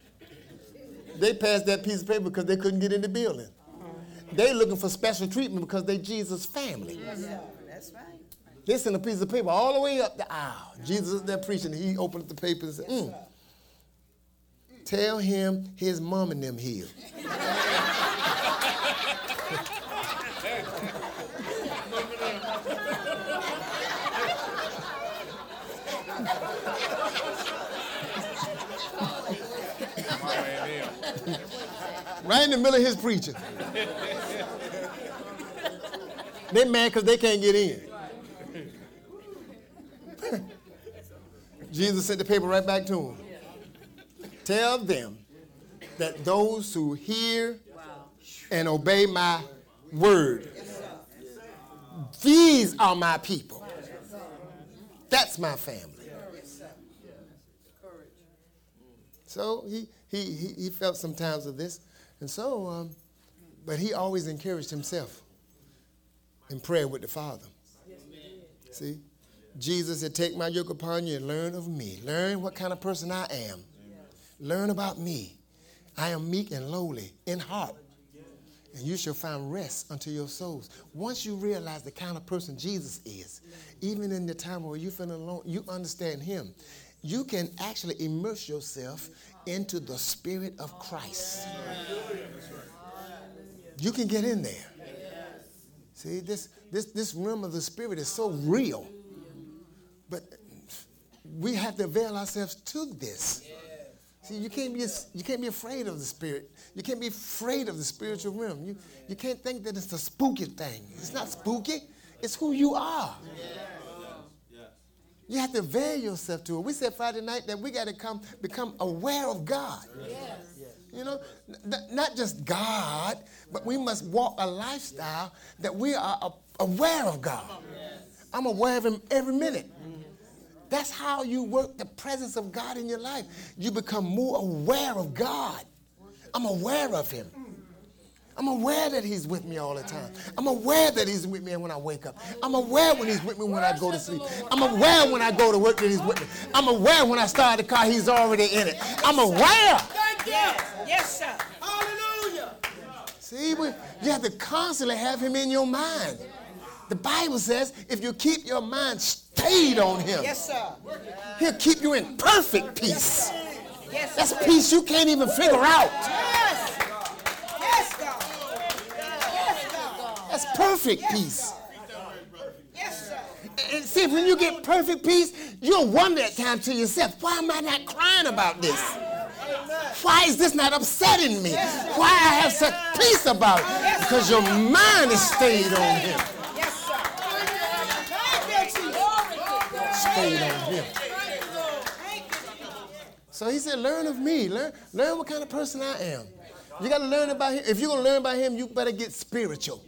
They passed that piece of paper because they couldn't get in the building. They looking for special treatment because they Jesus' family. Yes, sir. That's right. They sent a piece of paper all the way up the aisle. Jesus is there preaching. He opened up the paper and said, mm, tell him his mom and them healed. Right in the middle of his preaching. They mad because they can't get in. Jesus sent the paper right back to him. Tell them that those who hear and obey my word, these are my people. That's my family. So he, he, he, he felt some times of this. And so, um, but he always encouraged himself in prayer with the Father. See? Jesus said, take my yoke upon you and learn of me. Learn what kind of person I am. Learn about me. I am meek and lowly in heart. And you shall find rest unto your souls. Once you realize the kind of person Jesus is, even in the time where you feel alone, you understand him. You can actually immerse yourself into the Spirit of Christ. You can get in there. See, this, this, this realm of the Spirit is so real. But we have to avail ourselves to this. See, you can't be you can't be afraid of the Spirit. You can't be afraid of the spiritual realm. You, you can't think that it's a spooky thing. It's not spooky. It's who you are. You have to avail yourself to it. We said Friday night that we got to come become aware of God. Yes. You know, n- not just God, but we must walk a lifestyle that we are a- aware of God. Yes. I'm aware of him every minute. Mm-hmm. That's how you work the presence of God in your life. You become more aware of God. I'm aware of him. I'm aware that he's with me all the time. I'm aware that he's with me when I wake up. I'm aware when he's with me when I go to sleep. I'm aware when I go to work that he's with me. I'm aware when I start the car, he's already in it. I'm aware. Thank you. Yes, sir. Hallelujah. See, we, you have to constantly have him in your mind. The Bible says if you keep your mind stayed on him, yes, sir, he'll keep you in perfect peace. Yes, that's peace you can't even figure out. Yes. That's perfect peace. Yes, sir. And see, when you get perfect peace, you'll wonder at times to yourself, why am I not crying about this? Why is this not upsetting me? Why I have such peace about it? Because your mind is stayed on him. Stayed on him. So he said, learn of me. Learn, learn what kind of person I am. You got to learn about him. If you're going to learn about him, you better get spiritual.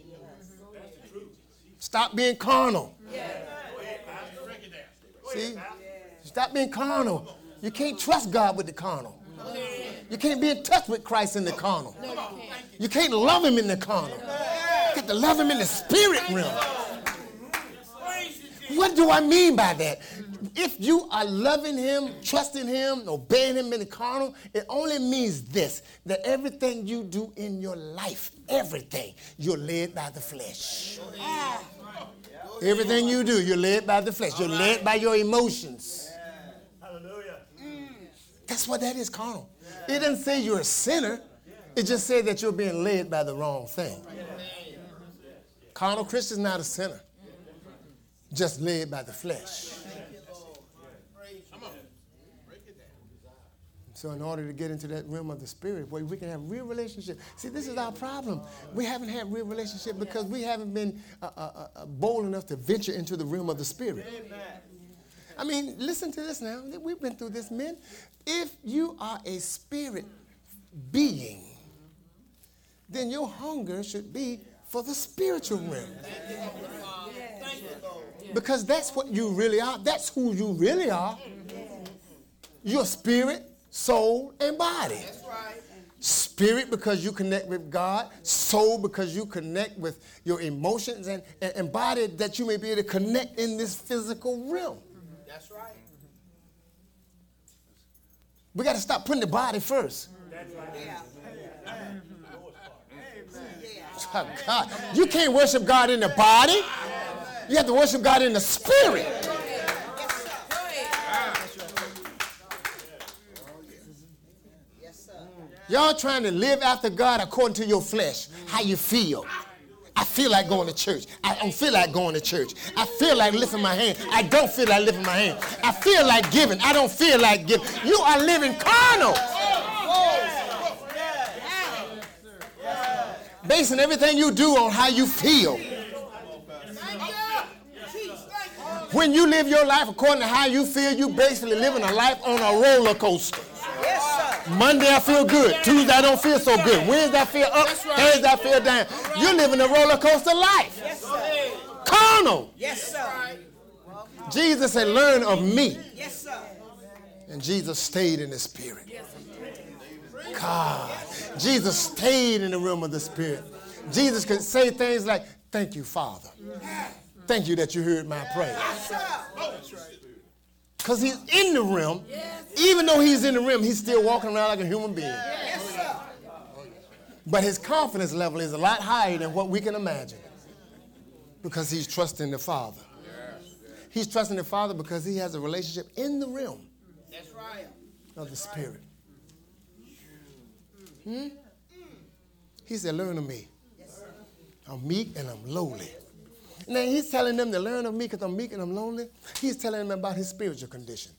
Stop being carnal. See? Stop being carnal. You can't trust God with the carnal. You can't be in touch with Christ in the carnal. You can't love him in the carnal. You got to love him in the spirit realm. What do I mean by that? If you are loving him, trusting him, obeying him in the carnal, it only means this, that everything you do in your life, everything, you're led by the flesh. Everything you do, you're led by the flesh. You're led by your emotions. That's what that is, carnal. It doesn't say you're a sinner. It just says that you're being led by the wrong thing. Carnal Christian's not a sinner. Just led by the flesh. So in order to get into that realm of the spirit where we can have real relationship. See, this is our problem. We haven't had real relationship because we haven't been uh, uh, uh, bold enough to venture into the realm of the spirit. I mean, listen to this now. We've been through this, men. If you are a spirit being, then your hunger should be for the spiritual realm. Because that's what you really are. That's who you really are. You're spirit, soul, and body. That's right. Spirit because you connect with God. Soul because you connect with your emotions. And, and, and body that you may be able to connect in this physical realm. That's right. We got to stop putting the body first. Oh, God. You can't worship God in the body. You have to worship God in the spirit. Y'all trying to live after God according to your flesh, how you feel. I feel like going to church. I don't feel like going to church. I feel like lifting my hand. I don't feel like lifting my hand. I feel like giving. I don't feel like giving. You are living carnal. Basing everything you do on how you feel. When you live your life according to how you feel, you basically living a life on a roller coaster. Monday I feel good. Tuesday I don't feel so good. Wednesday I feel up. Thursday I feel down. You're living a roller coaster life. Yes, sir. Carnal. Yes, sir. Jesus said, learn of me. Yes, sir. And Jesus stayed in the spirit. God. Jesus stayed in the realm of the spirit. Jesus could say things like, thank you, Father. Thank you that you heard my prayer. Because he's in the realm. Even though he's in the realm, he's still walking around like a human being. But his confidence level is a lot higher than what we can imagine. Because he's trusting the Father. He's trusting the Father because he has a relationship in the realm of the Spirit. Hmm? He said, learn of me. I'm meek and I'm lowly. Now he's telling them to learn of me because I'm meek and I'm lonely. He's telling them about his spiritual condition.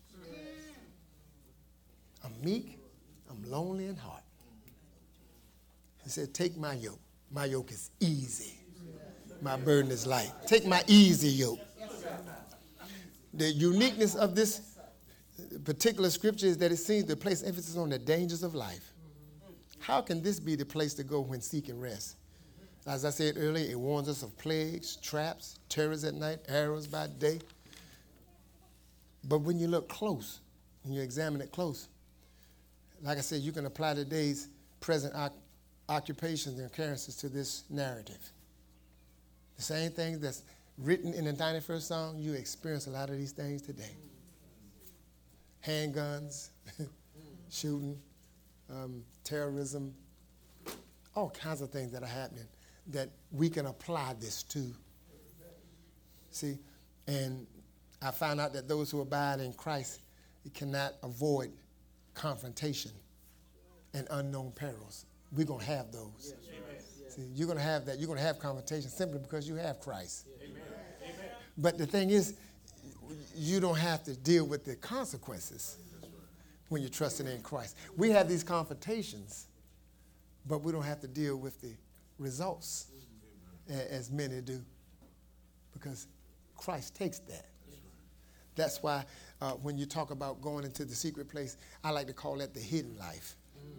I'm meek, I'm lonely in heart. He said, take my yoke. My yoke is easy. My burden is light. Take my easy yoke. The uniqueness of this particular scripture is that it seems to place emphasis on the dangers of life. How can this be the place to go when seeking rest? As I said earlier, it warns us of plagues, traps, terrors at night, arrows by day. But when you look close, when you examine it close, like I said, you can apply today's present oc- occupations and occurrences to this narrative. The same things that's written in the ninety-first Psalm, you experience a lot of these things today. Handguns, shooting, um, terrorism, all kinds of things that are happening that we can apply this to. See, and I found out that those who abide in Christ cannot avoid confrontation and unknown perils. We're going to have those. Yes. See, you're going to have that. You're going to have confrontation simply because you have Christ. Amen. But the thing is, you don't have to deal with the consequences when you're trusting in Christ. We have these confrontations, but we don't have to deal with the results as many do because Christ takes that. That's why uh, when you talk about going into the secret place, I like to call that the hidden life.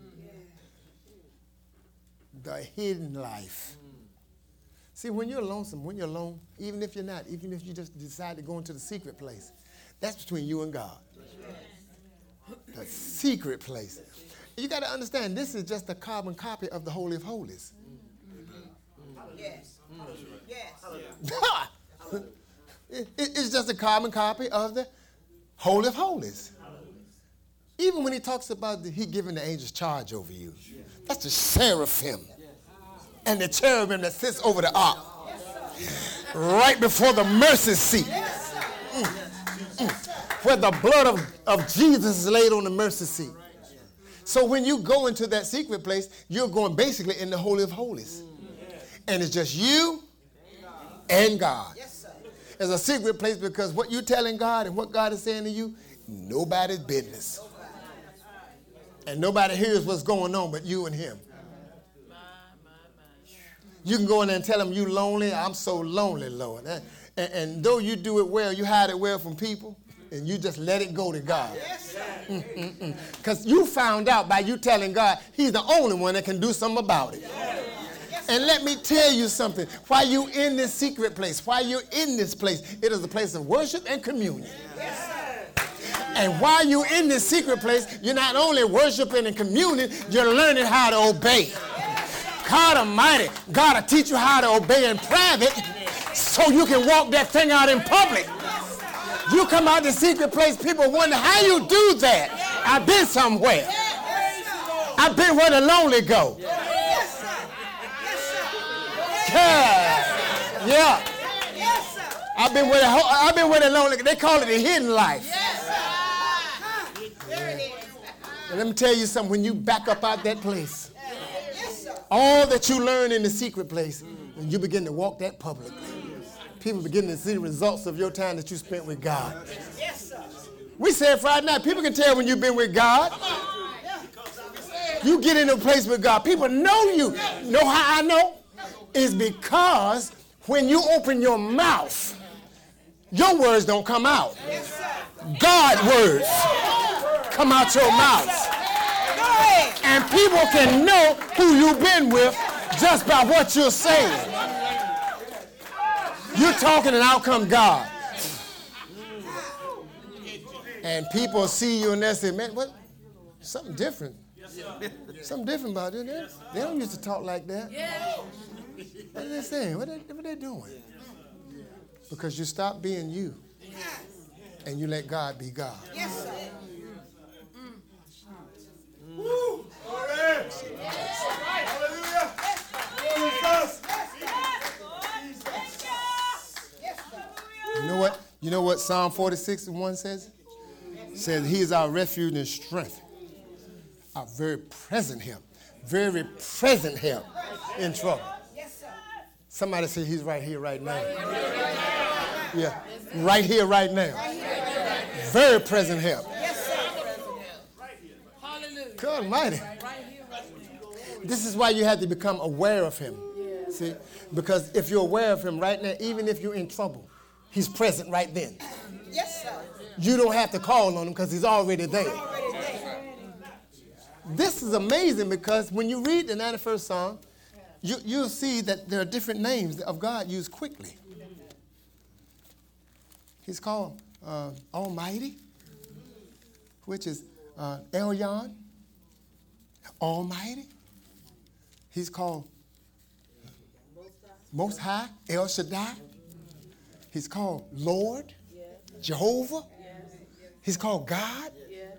Mm. The hidden life. Mm. See, when you're lonesome, when you're alone, even if you're not, even if you just decide to go into the secret place, that's between you and God. Yes. The secret place. You got to understand, this is just a carbon copy of the Holy of Holies. Mm-hmm. Yes. Yes. it, it's just a carbon copy of the Holy of Holies. Even when he talks about the, he giving the angels charge over you, that's the seraphim and the cherubim that sits over the ark, right before the mercy seat, mm, mm, where the blood of, of Jesus is laid on the mercy seat. So when you go into that secret place, you're going basically in the Holy of Holies. And it's just you and God. It's a secret place because what you're telling God and what God is saying to you, nobody's business. And nobody hears what's going on but you and him. You can go in there and tell him you lonely. I'm so lonely, Lord. And, and, and though you do it well, you hide it well from people, and you just let it go to God. Because you found out by you telling God he's the only one that can do something about it. And let me tell you something. While you're in this secret place, while you're in this place, it is a place of worship and communion. And while you're in this secret place, you're not only worshiping and communing, you're learning how to obey. God Almighty, God will teach you how to obey in private so you can walk that thing out in public. You come out the secret place, people wonder how you do that. I've been somewhere. I've been where the lonely go. Yes, sir. Yes, sir. Yeah. Yeah. Yes, sir. I've been where the ho- I've been where the lonely. They call it the hidden life. Yes, sir. There it is. And let me tell you something. When you back up out that place, Yes, sir. all that you learn in the secret place, and you begin to walk that publicly, people begin to see the results of your time that you spent with God. Yes, sir. We said Friday night, people can tell when you've been with God. You get in a place with God. People know you. Know how I know? It's because when you open your mouth, your words don't come out. Yes, sir. God's words come out your mouth. Go ahead. And people can know who you've been with just by what you're saying. You're talking and out come God. And people see you and they say, man, what? Something different. Something different about it. They, they don't used to talk like that. What are they saying? What are they, what are they doing? Because you stop being you and you let God be God. Yes, sir. Woo! Glory! Hallelujah! Jesus! You know what? You know what Psalm forty-six and one says? It says he is our refuge and strength. Our very present help. Very present help in trouble. Yes, sir. Somebody say he's right here, right now. Yeah. Right here, right now. Very present help. Yes, sir. God almighty. This is why you have to become aware of him. See? Because if you're aware of him right now, even if you're in trouble, he's present right then. Yes, sir. You don't have to call on him because he's already there. Already there. This is amazing because when you read the ninety-first Psalm, you, you'll see that there are different names of God used quickly. He's called uh, Almighty, which is uh, Elyon, Almighty. He's called Most High, El Shaddai. He's called Lord, Jehovah. He's called God.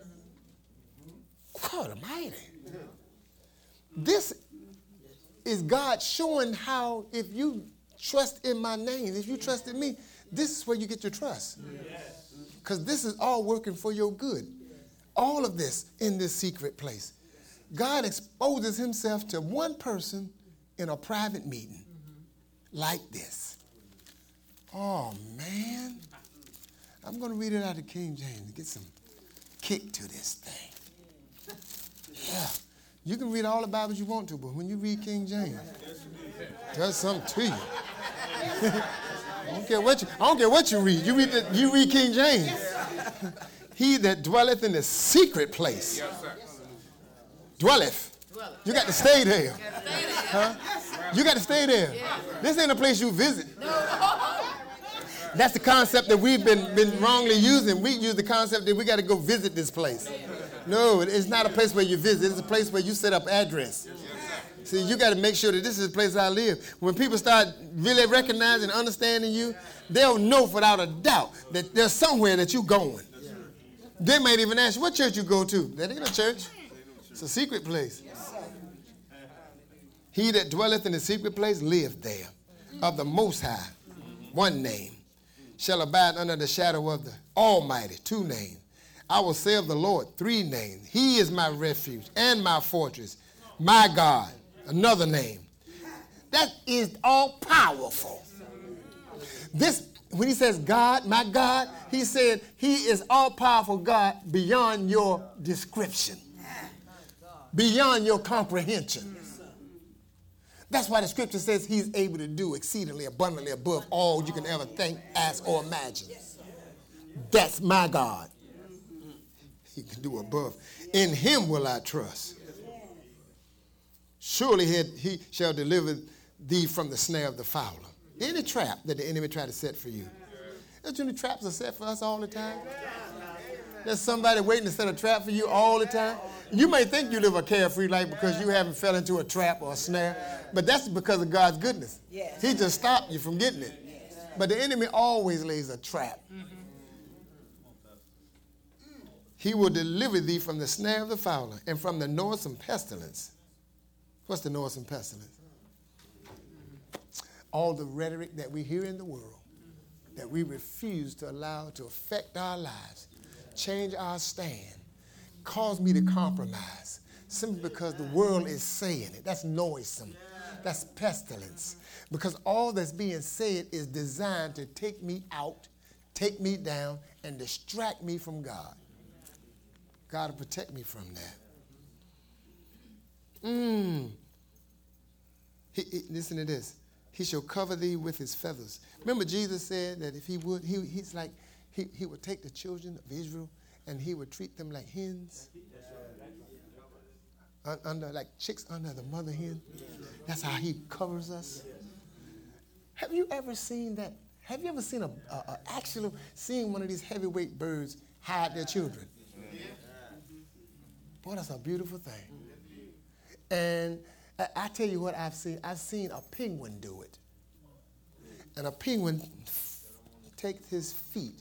God Almighty. This is God showing how if you trust in my name, if you trust in me, this is where you get your trust. Because this is all working for your good. All of this in this secret place. God exposes himself to one person in a private meeting like this. Oh, man. I'm going to read it out of King James and get some kick to this thing. Yeah. You can read all the Bibles you want to, but when you read King James, it does something to you. I don't care what you, I don't care what you read. You read, the, you read King James. He that dwelleth in the secret place. Dwelleth. You got to stay there. Huh? You got to stay there. This ain't a place you visit. That's the concept that we've been, been wrongly using. We use the concept that we got to go visit this place. No, it's not a place where you visit. It's a place where you set up address. See, you got to make sure that this is the place I live. When people start really recognizing and understanding you, they'll know without a doubt that there's somewhere that you're going. They might even ask you, what church you go to? That ain't a church. It's a secret place. He that dwelleth in the secret place liveth there. Of the Most High, one name, shall abide under the shadow of the Almighty, two names. I will say of the Lord, three names. He is my refuge and my fortress, my God, another name. That is all powerful. This, when he says God, my God, he said he is all powerful God beyond your description, beyond your comprehension. That's why the scripture says he's able to do exceedingly abundantly above all you can ever think, ask, or imagine. That's my God. He can do above. In him will I trust. Surely he, he shall deliver thee from the snare of the fowler. Any trap that the enemy try to set for you. There's too many traps are set for us all the time. There's somebody waiting to set a trap for you all the time. You may think you live a carefree life because you haven't fell into a trap or a snare, but that's because of God's goodness. Yes. He just stopped you from getting it. Yes. But the enemy always lays a trap. Mm-hmm. He will deliver thee from the snare of the fowler and from the noisome pestilence. What's the noisome pestilence? All the rhetoric that we hear in the world that we refuse to allow to affect our lives, change our stand, cause me to compromise, simply because the world is saying it. That's noisome. That's pestilence. Because all that's being said is designed to take me out, take me down, and distract me from God. God will protect me from that. Mm. He, he, listen to this. He shall cover thee with his feathers. Remember Jesus said that if he would, he, he's like, he, he would take the children of Israel and he would treat them like hens. Un, under, like chicks under the mother hen. That's how he covers us. Have you ever seen that? Have you ever seen a, a, a actual, seen one of these heavyweight birds hide their children? Boy, that's a beautiful thing. And I, I tell you what I've seen. I've seen a penguin do it. And a penguin f- takes his feet,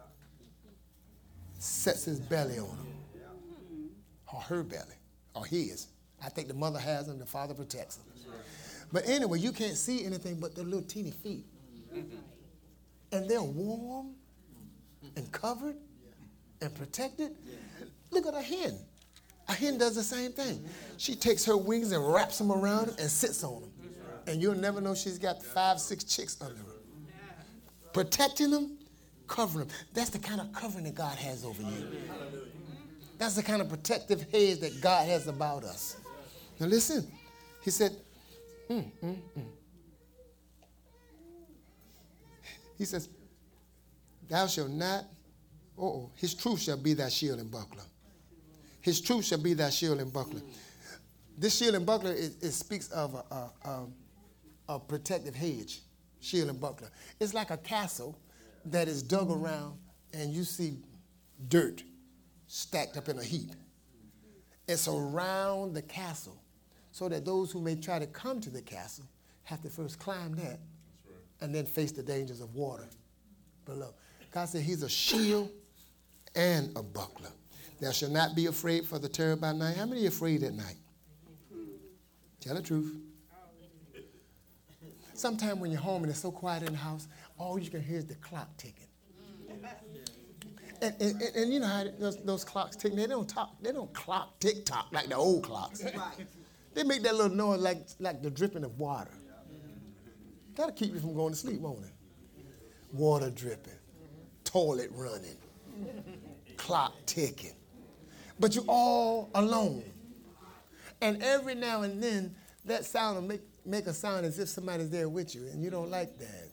sets his belly on him, or her belly, or his. I think the mother has them, the father protects them. But anyway, you can't see anything but their little teeny feet. And they're warm and covered and protected. Look at a hen. A hen does the same thing. She takes her wings and wraps them around them and sits on them. And you'll never know she's got five, six chicks under her. Protecting them, covering them. That's the kind of covering that God has over you. That's the kind of protective hedge that God has about us. Now listen, he said, mm, mm, mm. He says, thou shalt not, oh, his truth shall be thy shield and buckler. His truth shall be thy shield and buckler. This shield and buckler, it, it speaks of a, a, a, a protective hedge, shield and buckler. It's like a castle that is dug around and you see dirt stacked up in a heap. It's around the castle so that those who may try to come to the castle have to first climb that and then face the dangers of water below. God said he's a shield and a buckler. Thou shalt not be afraid for the terror by night. How many are afraid at night? Tell the truth. Sometimes when you're home and it's so quiet in the house, all you can hear is the clock ticking. And, and, and, and you know how those, those clocks tick, they don't talk, they don't clock tick tock like the old clocks. They make that little noise like, like the dripping of water. That'll keep you from going to sleep, won't it? Water dripping, toilet running, clock ticking. But you're all alone. And every now and then, that sound will make, make a sound as if somebody's there with you, and you don't like that.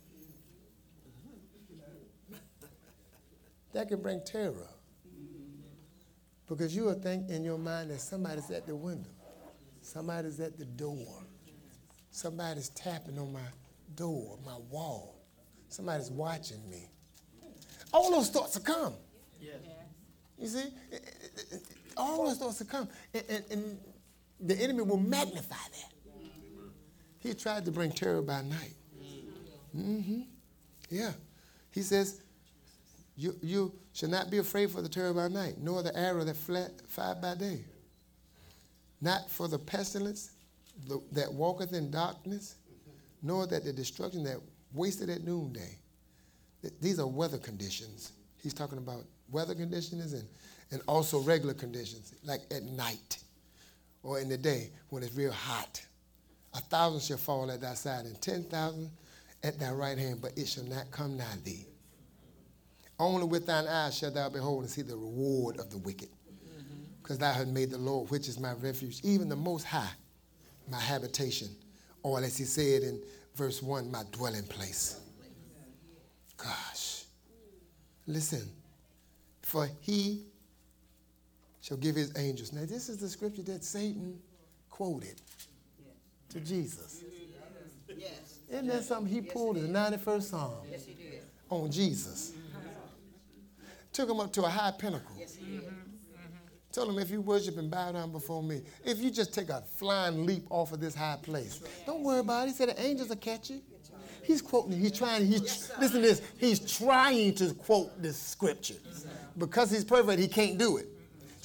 That can bring terror. Because you will think in your mind that somebody's at the window. Somebody's at the door. Somebody's tapping on my door, my wall. Somebody's watching me. All those thoughts will come. Yeah. You see? All those thoughts will come. And, and, and the enemy will magnify that. He tried to bring terror by night. Mm-hmm. Yeah. He says, you, you shall not be afraid for the terror by night, nor the arrow that flieth by day. Not for the pestilence that walketh in darkness, nor that the destruction that wasted at noonday. These are weather conditions. He's talking about weather conditions and, and also regular conditions, like at night or in the day when it's real hot. A thousand shall fall at thy side and ten thousand at thy right hand, but it shall not come nigh thee. Only with thine eyes shalt thou behold and see the reward of the wicked. Because thou hast made the Lord, which is my refuge, even the Most High, my habitation. Or as he said in verse one, my dwelling place. Gosh. Listen. For he shall give his angels. Now this is the scripture that Satan quoted to Jesus. Yes. Isn't that something he pulled in the ninety-first Psalm? Yes, he did. On Jesus. Took him up to a high pinnacle. Yes, he did. Told him, if you worship and bow down before me, if you just take a flying leap off of this high place, don't worry about it. He said the angels will catch you. He's quoting, he's trying, he's, yes, listen to this, he's trying to quote this scripture. Because he's perfect, he can't do it.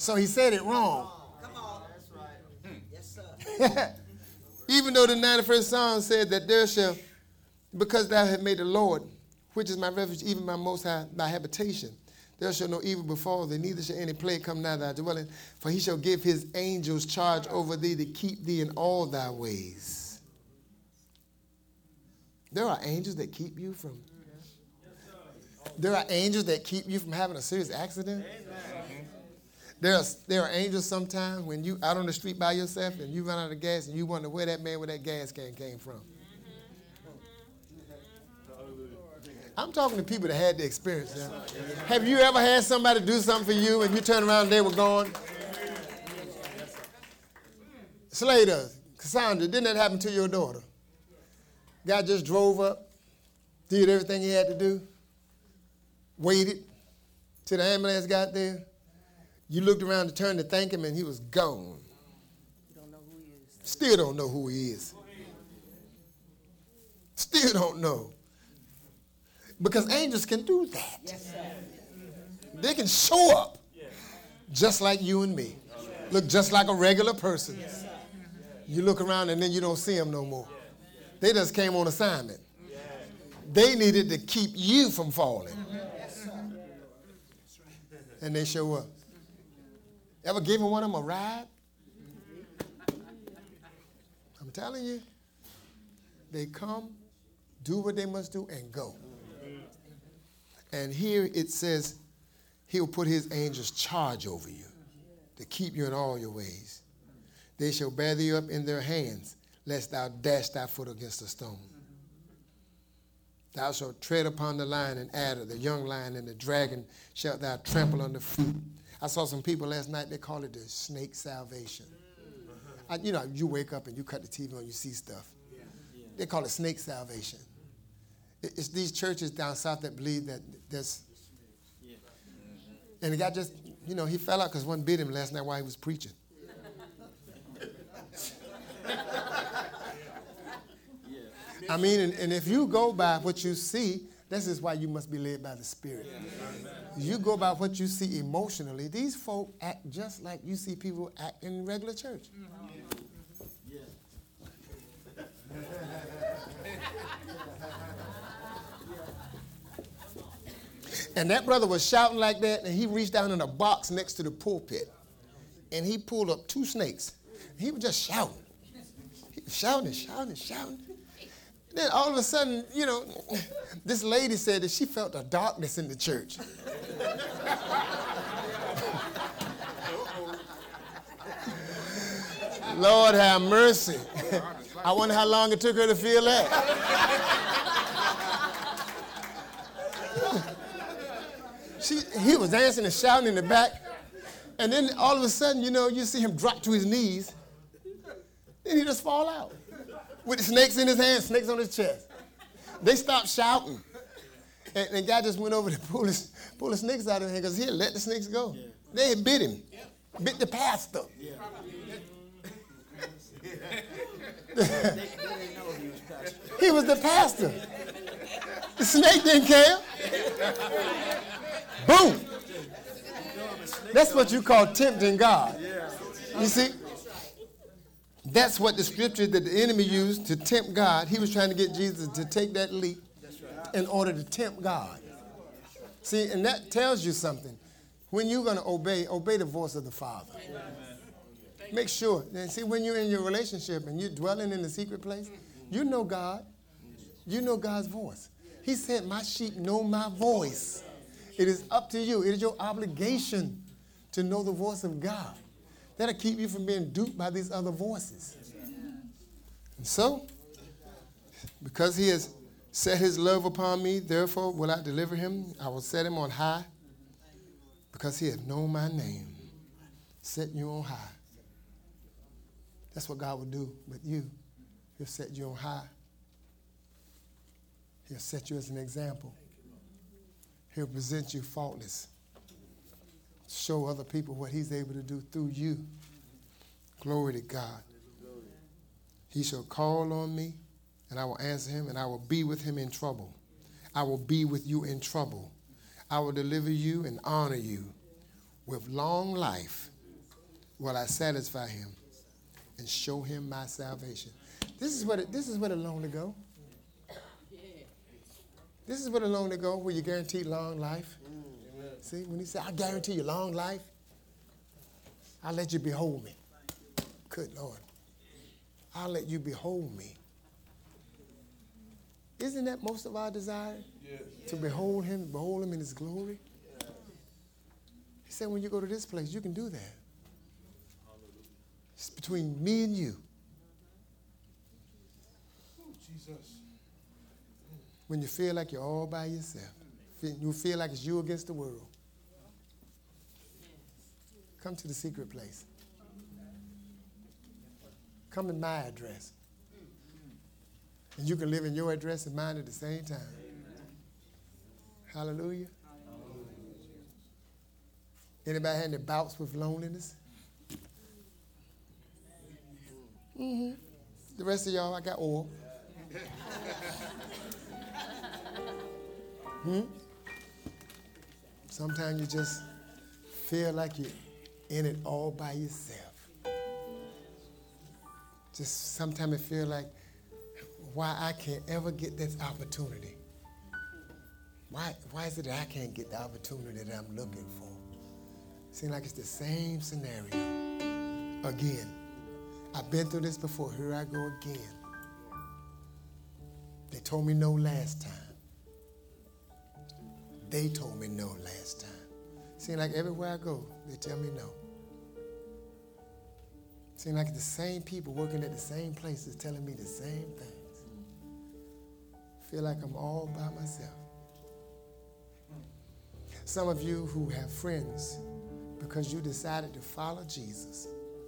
So he said it wrong. Come on. That's right. Yes, sir. Even though the ninety-first Psalm said that there shall, because thou hast made the Lord, which is my refuge, even my most high, thy habitation, there shall no evil befall thee, neither shall any plague come nigh thy dwelling. For he shall give his angels charge over thee to keep thee in all thy ways. There are angels that keep you from, there are angels that keep you from having a serious accident. There are, there are angels sometimes when you out on the street by yourself and you run out of gas and you wonder where that man with that gas can came from. I'm talking to people that had the experience. Now. Have you ever had somebody do something for you and you turn around and they were gone? Slater, Cassandra, didn't that happen to your daughter? Guy just drove up, did everything he had to do, waited till the ambulance got there. You looked around to turn to thank him, and he was gone. You don't know who he is. Still don't know who he is. Still don't know. Because angels can do that. Yes, sir. They can show up just like you and me. Look just like a regular person. Yes, sir. You look around, and then you don't see them no more. They just came on assignment. They needed to keep you from falling. Yes, sir. And they show up. Ever given one of them a ride? I'm telling you, they come, do what they must do, and go. And here it says, he'll put his angels charge over you to keep you in all your ways. They shall bear thee up in their hands, lest thou dash thy foot against a stone. Thou shalt tread upon the lion and adder, the young lion and the dragon shalt thou trample under foot. I saw some people last night, they call it the snake salvation. I, you know, you wake up and you cut the T V on, you see stuff. They call it snake salvation. It, it's these churches down south that believe that there's... And the guy just, you know, he fell out because one bit him last night while he was preaching. I mean, and, and if you go by what you see, this is why you must be led by the Spirit. You go by what you see emotionally. These folk act just like you see people act in regular church. And that brother was shouting like that, and he reached down in a box next to the pulpit, and he pulled up two snakes. He was just shouting. He was shouting and shouting and shouting. Then all of a sudden, you know, this lady said that she felt a darkness in the church. Lord have mercy. I wonder how long it took her to feel that. she, he was dancing and shouting in the back. And then all of a sudden, you know, you see him drop to his knees. Then he just fall out. With the snakes in his hand, snakes on his chest. They stopped shouting. And the guy just went over to pull his, pull the snakes out of him because he had let the snakes go. Yeah. They had bit him. Yeah. Bit the pastor. Yeah. they, they didn't know he was pastor. He was the pastor. The snake didn't care. Boom. That's what you call tempting God. You see? That's what the scripture that the enemy used to tempt God. He was trying to get Jesus to take that leap in order to tempt God. See, and that tells you something. When you're going to obey, obey the voice of the Father. Make sure. And see, when you're in your relationship and you're dwelling in the secret place, you know God. You know God's voice. He said, my sheep know my voice. It is up to you. It is your obligation to know the voice of God. That'll keep you from being duped by these other voices. And so, because he has set his love upon me, therefore will I deliver him. I will set him on high, because he has known my name. Set you on high. That's what God will do with you. He'll set you on high. He'll set you as an example. He'll present you faultless. Show other people what he's able to do through you. Glory to God. He shall call on me, and I will answer him, and I will be with him in trouble. I will be with you in trouble. I will deliver you and honor you. With long life will I satisfy him and show him my salvation. This is where the, this is where the lonely go. This is where the lonely go, where you guarantee long life. Amen. See, when he said, I guarantee you long life, I'll let you behold me. Good Lord. I'll let you behold me. Isn't that most of our desire? Yes. To behold him, behold him in his glory? Yes. He said, when you go to this place, you can do that. It's between me and you. Oh, Jesus. When you feel like you're all by yourself. You feel like it's you against the world. Come to the secret place. Come in my address. And you can live in your address and mine at the same time. Hallelujah. Anybody had any bouts with loneliness? Mm-hmm. The rest of y'all, I got oil. Hmm? Sometimes you just feel like you're in it all by yourself. Just sometimes it feels like, why I can't ever get this opportunity. Why, why is it that I can't get the opportunity that I'm looking for? Seems like it's the same scenario. Again. I've been through this before. Here I go again. They told me no last time. They told me no last time. Seems like everywhere I go, they tell me no. Seems like the same people working at the same places telling me the same things. Feel like I'm all by myself. Some of you who have friends because you decided to follow Jesus,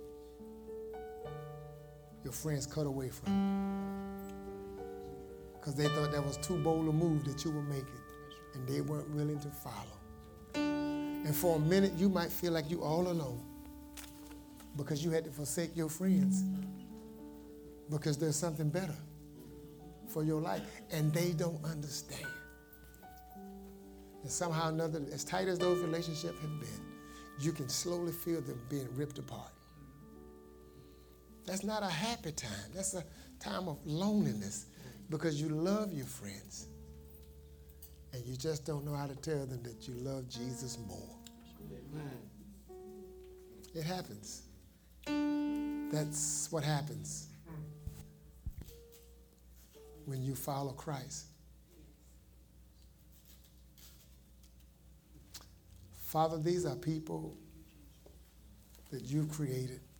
your friends cut away from you because they thought that was too bold a move that you were making, and they weren't willing to follow. And for a minute, you might feel like you're all alone because you had to forsake your friends because there's something better for your life, and they don't understand. And somehow or another, as tight as those relationships have been, you can slowly feel them being ripped apart. That's not a happy time. That's a time of loneliness because you love your friends and you just don't know how to tell them that you love Jesus more. Amen. It happens. That's what happens when you follow Christ. Father, these are people that you've created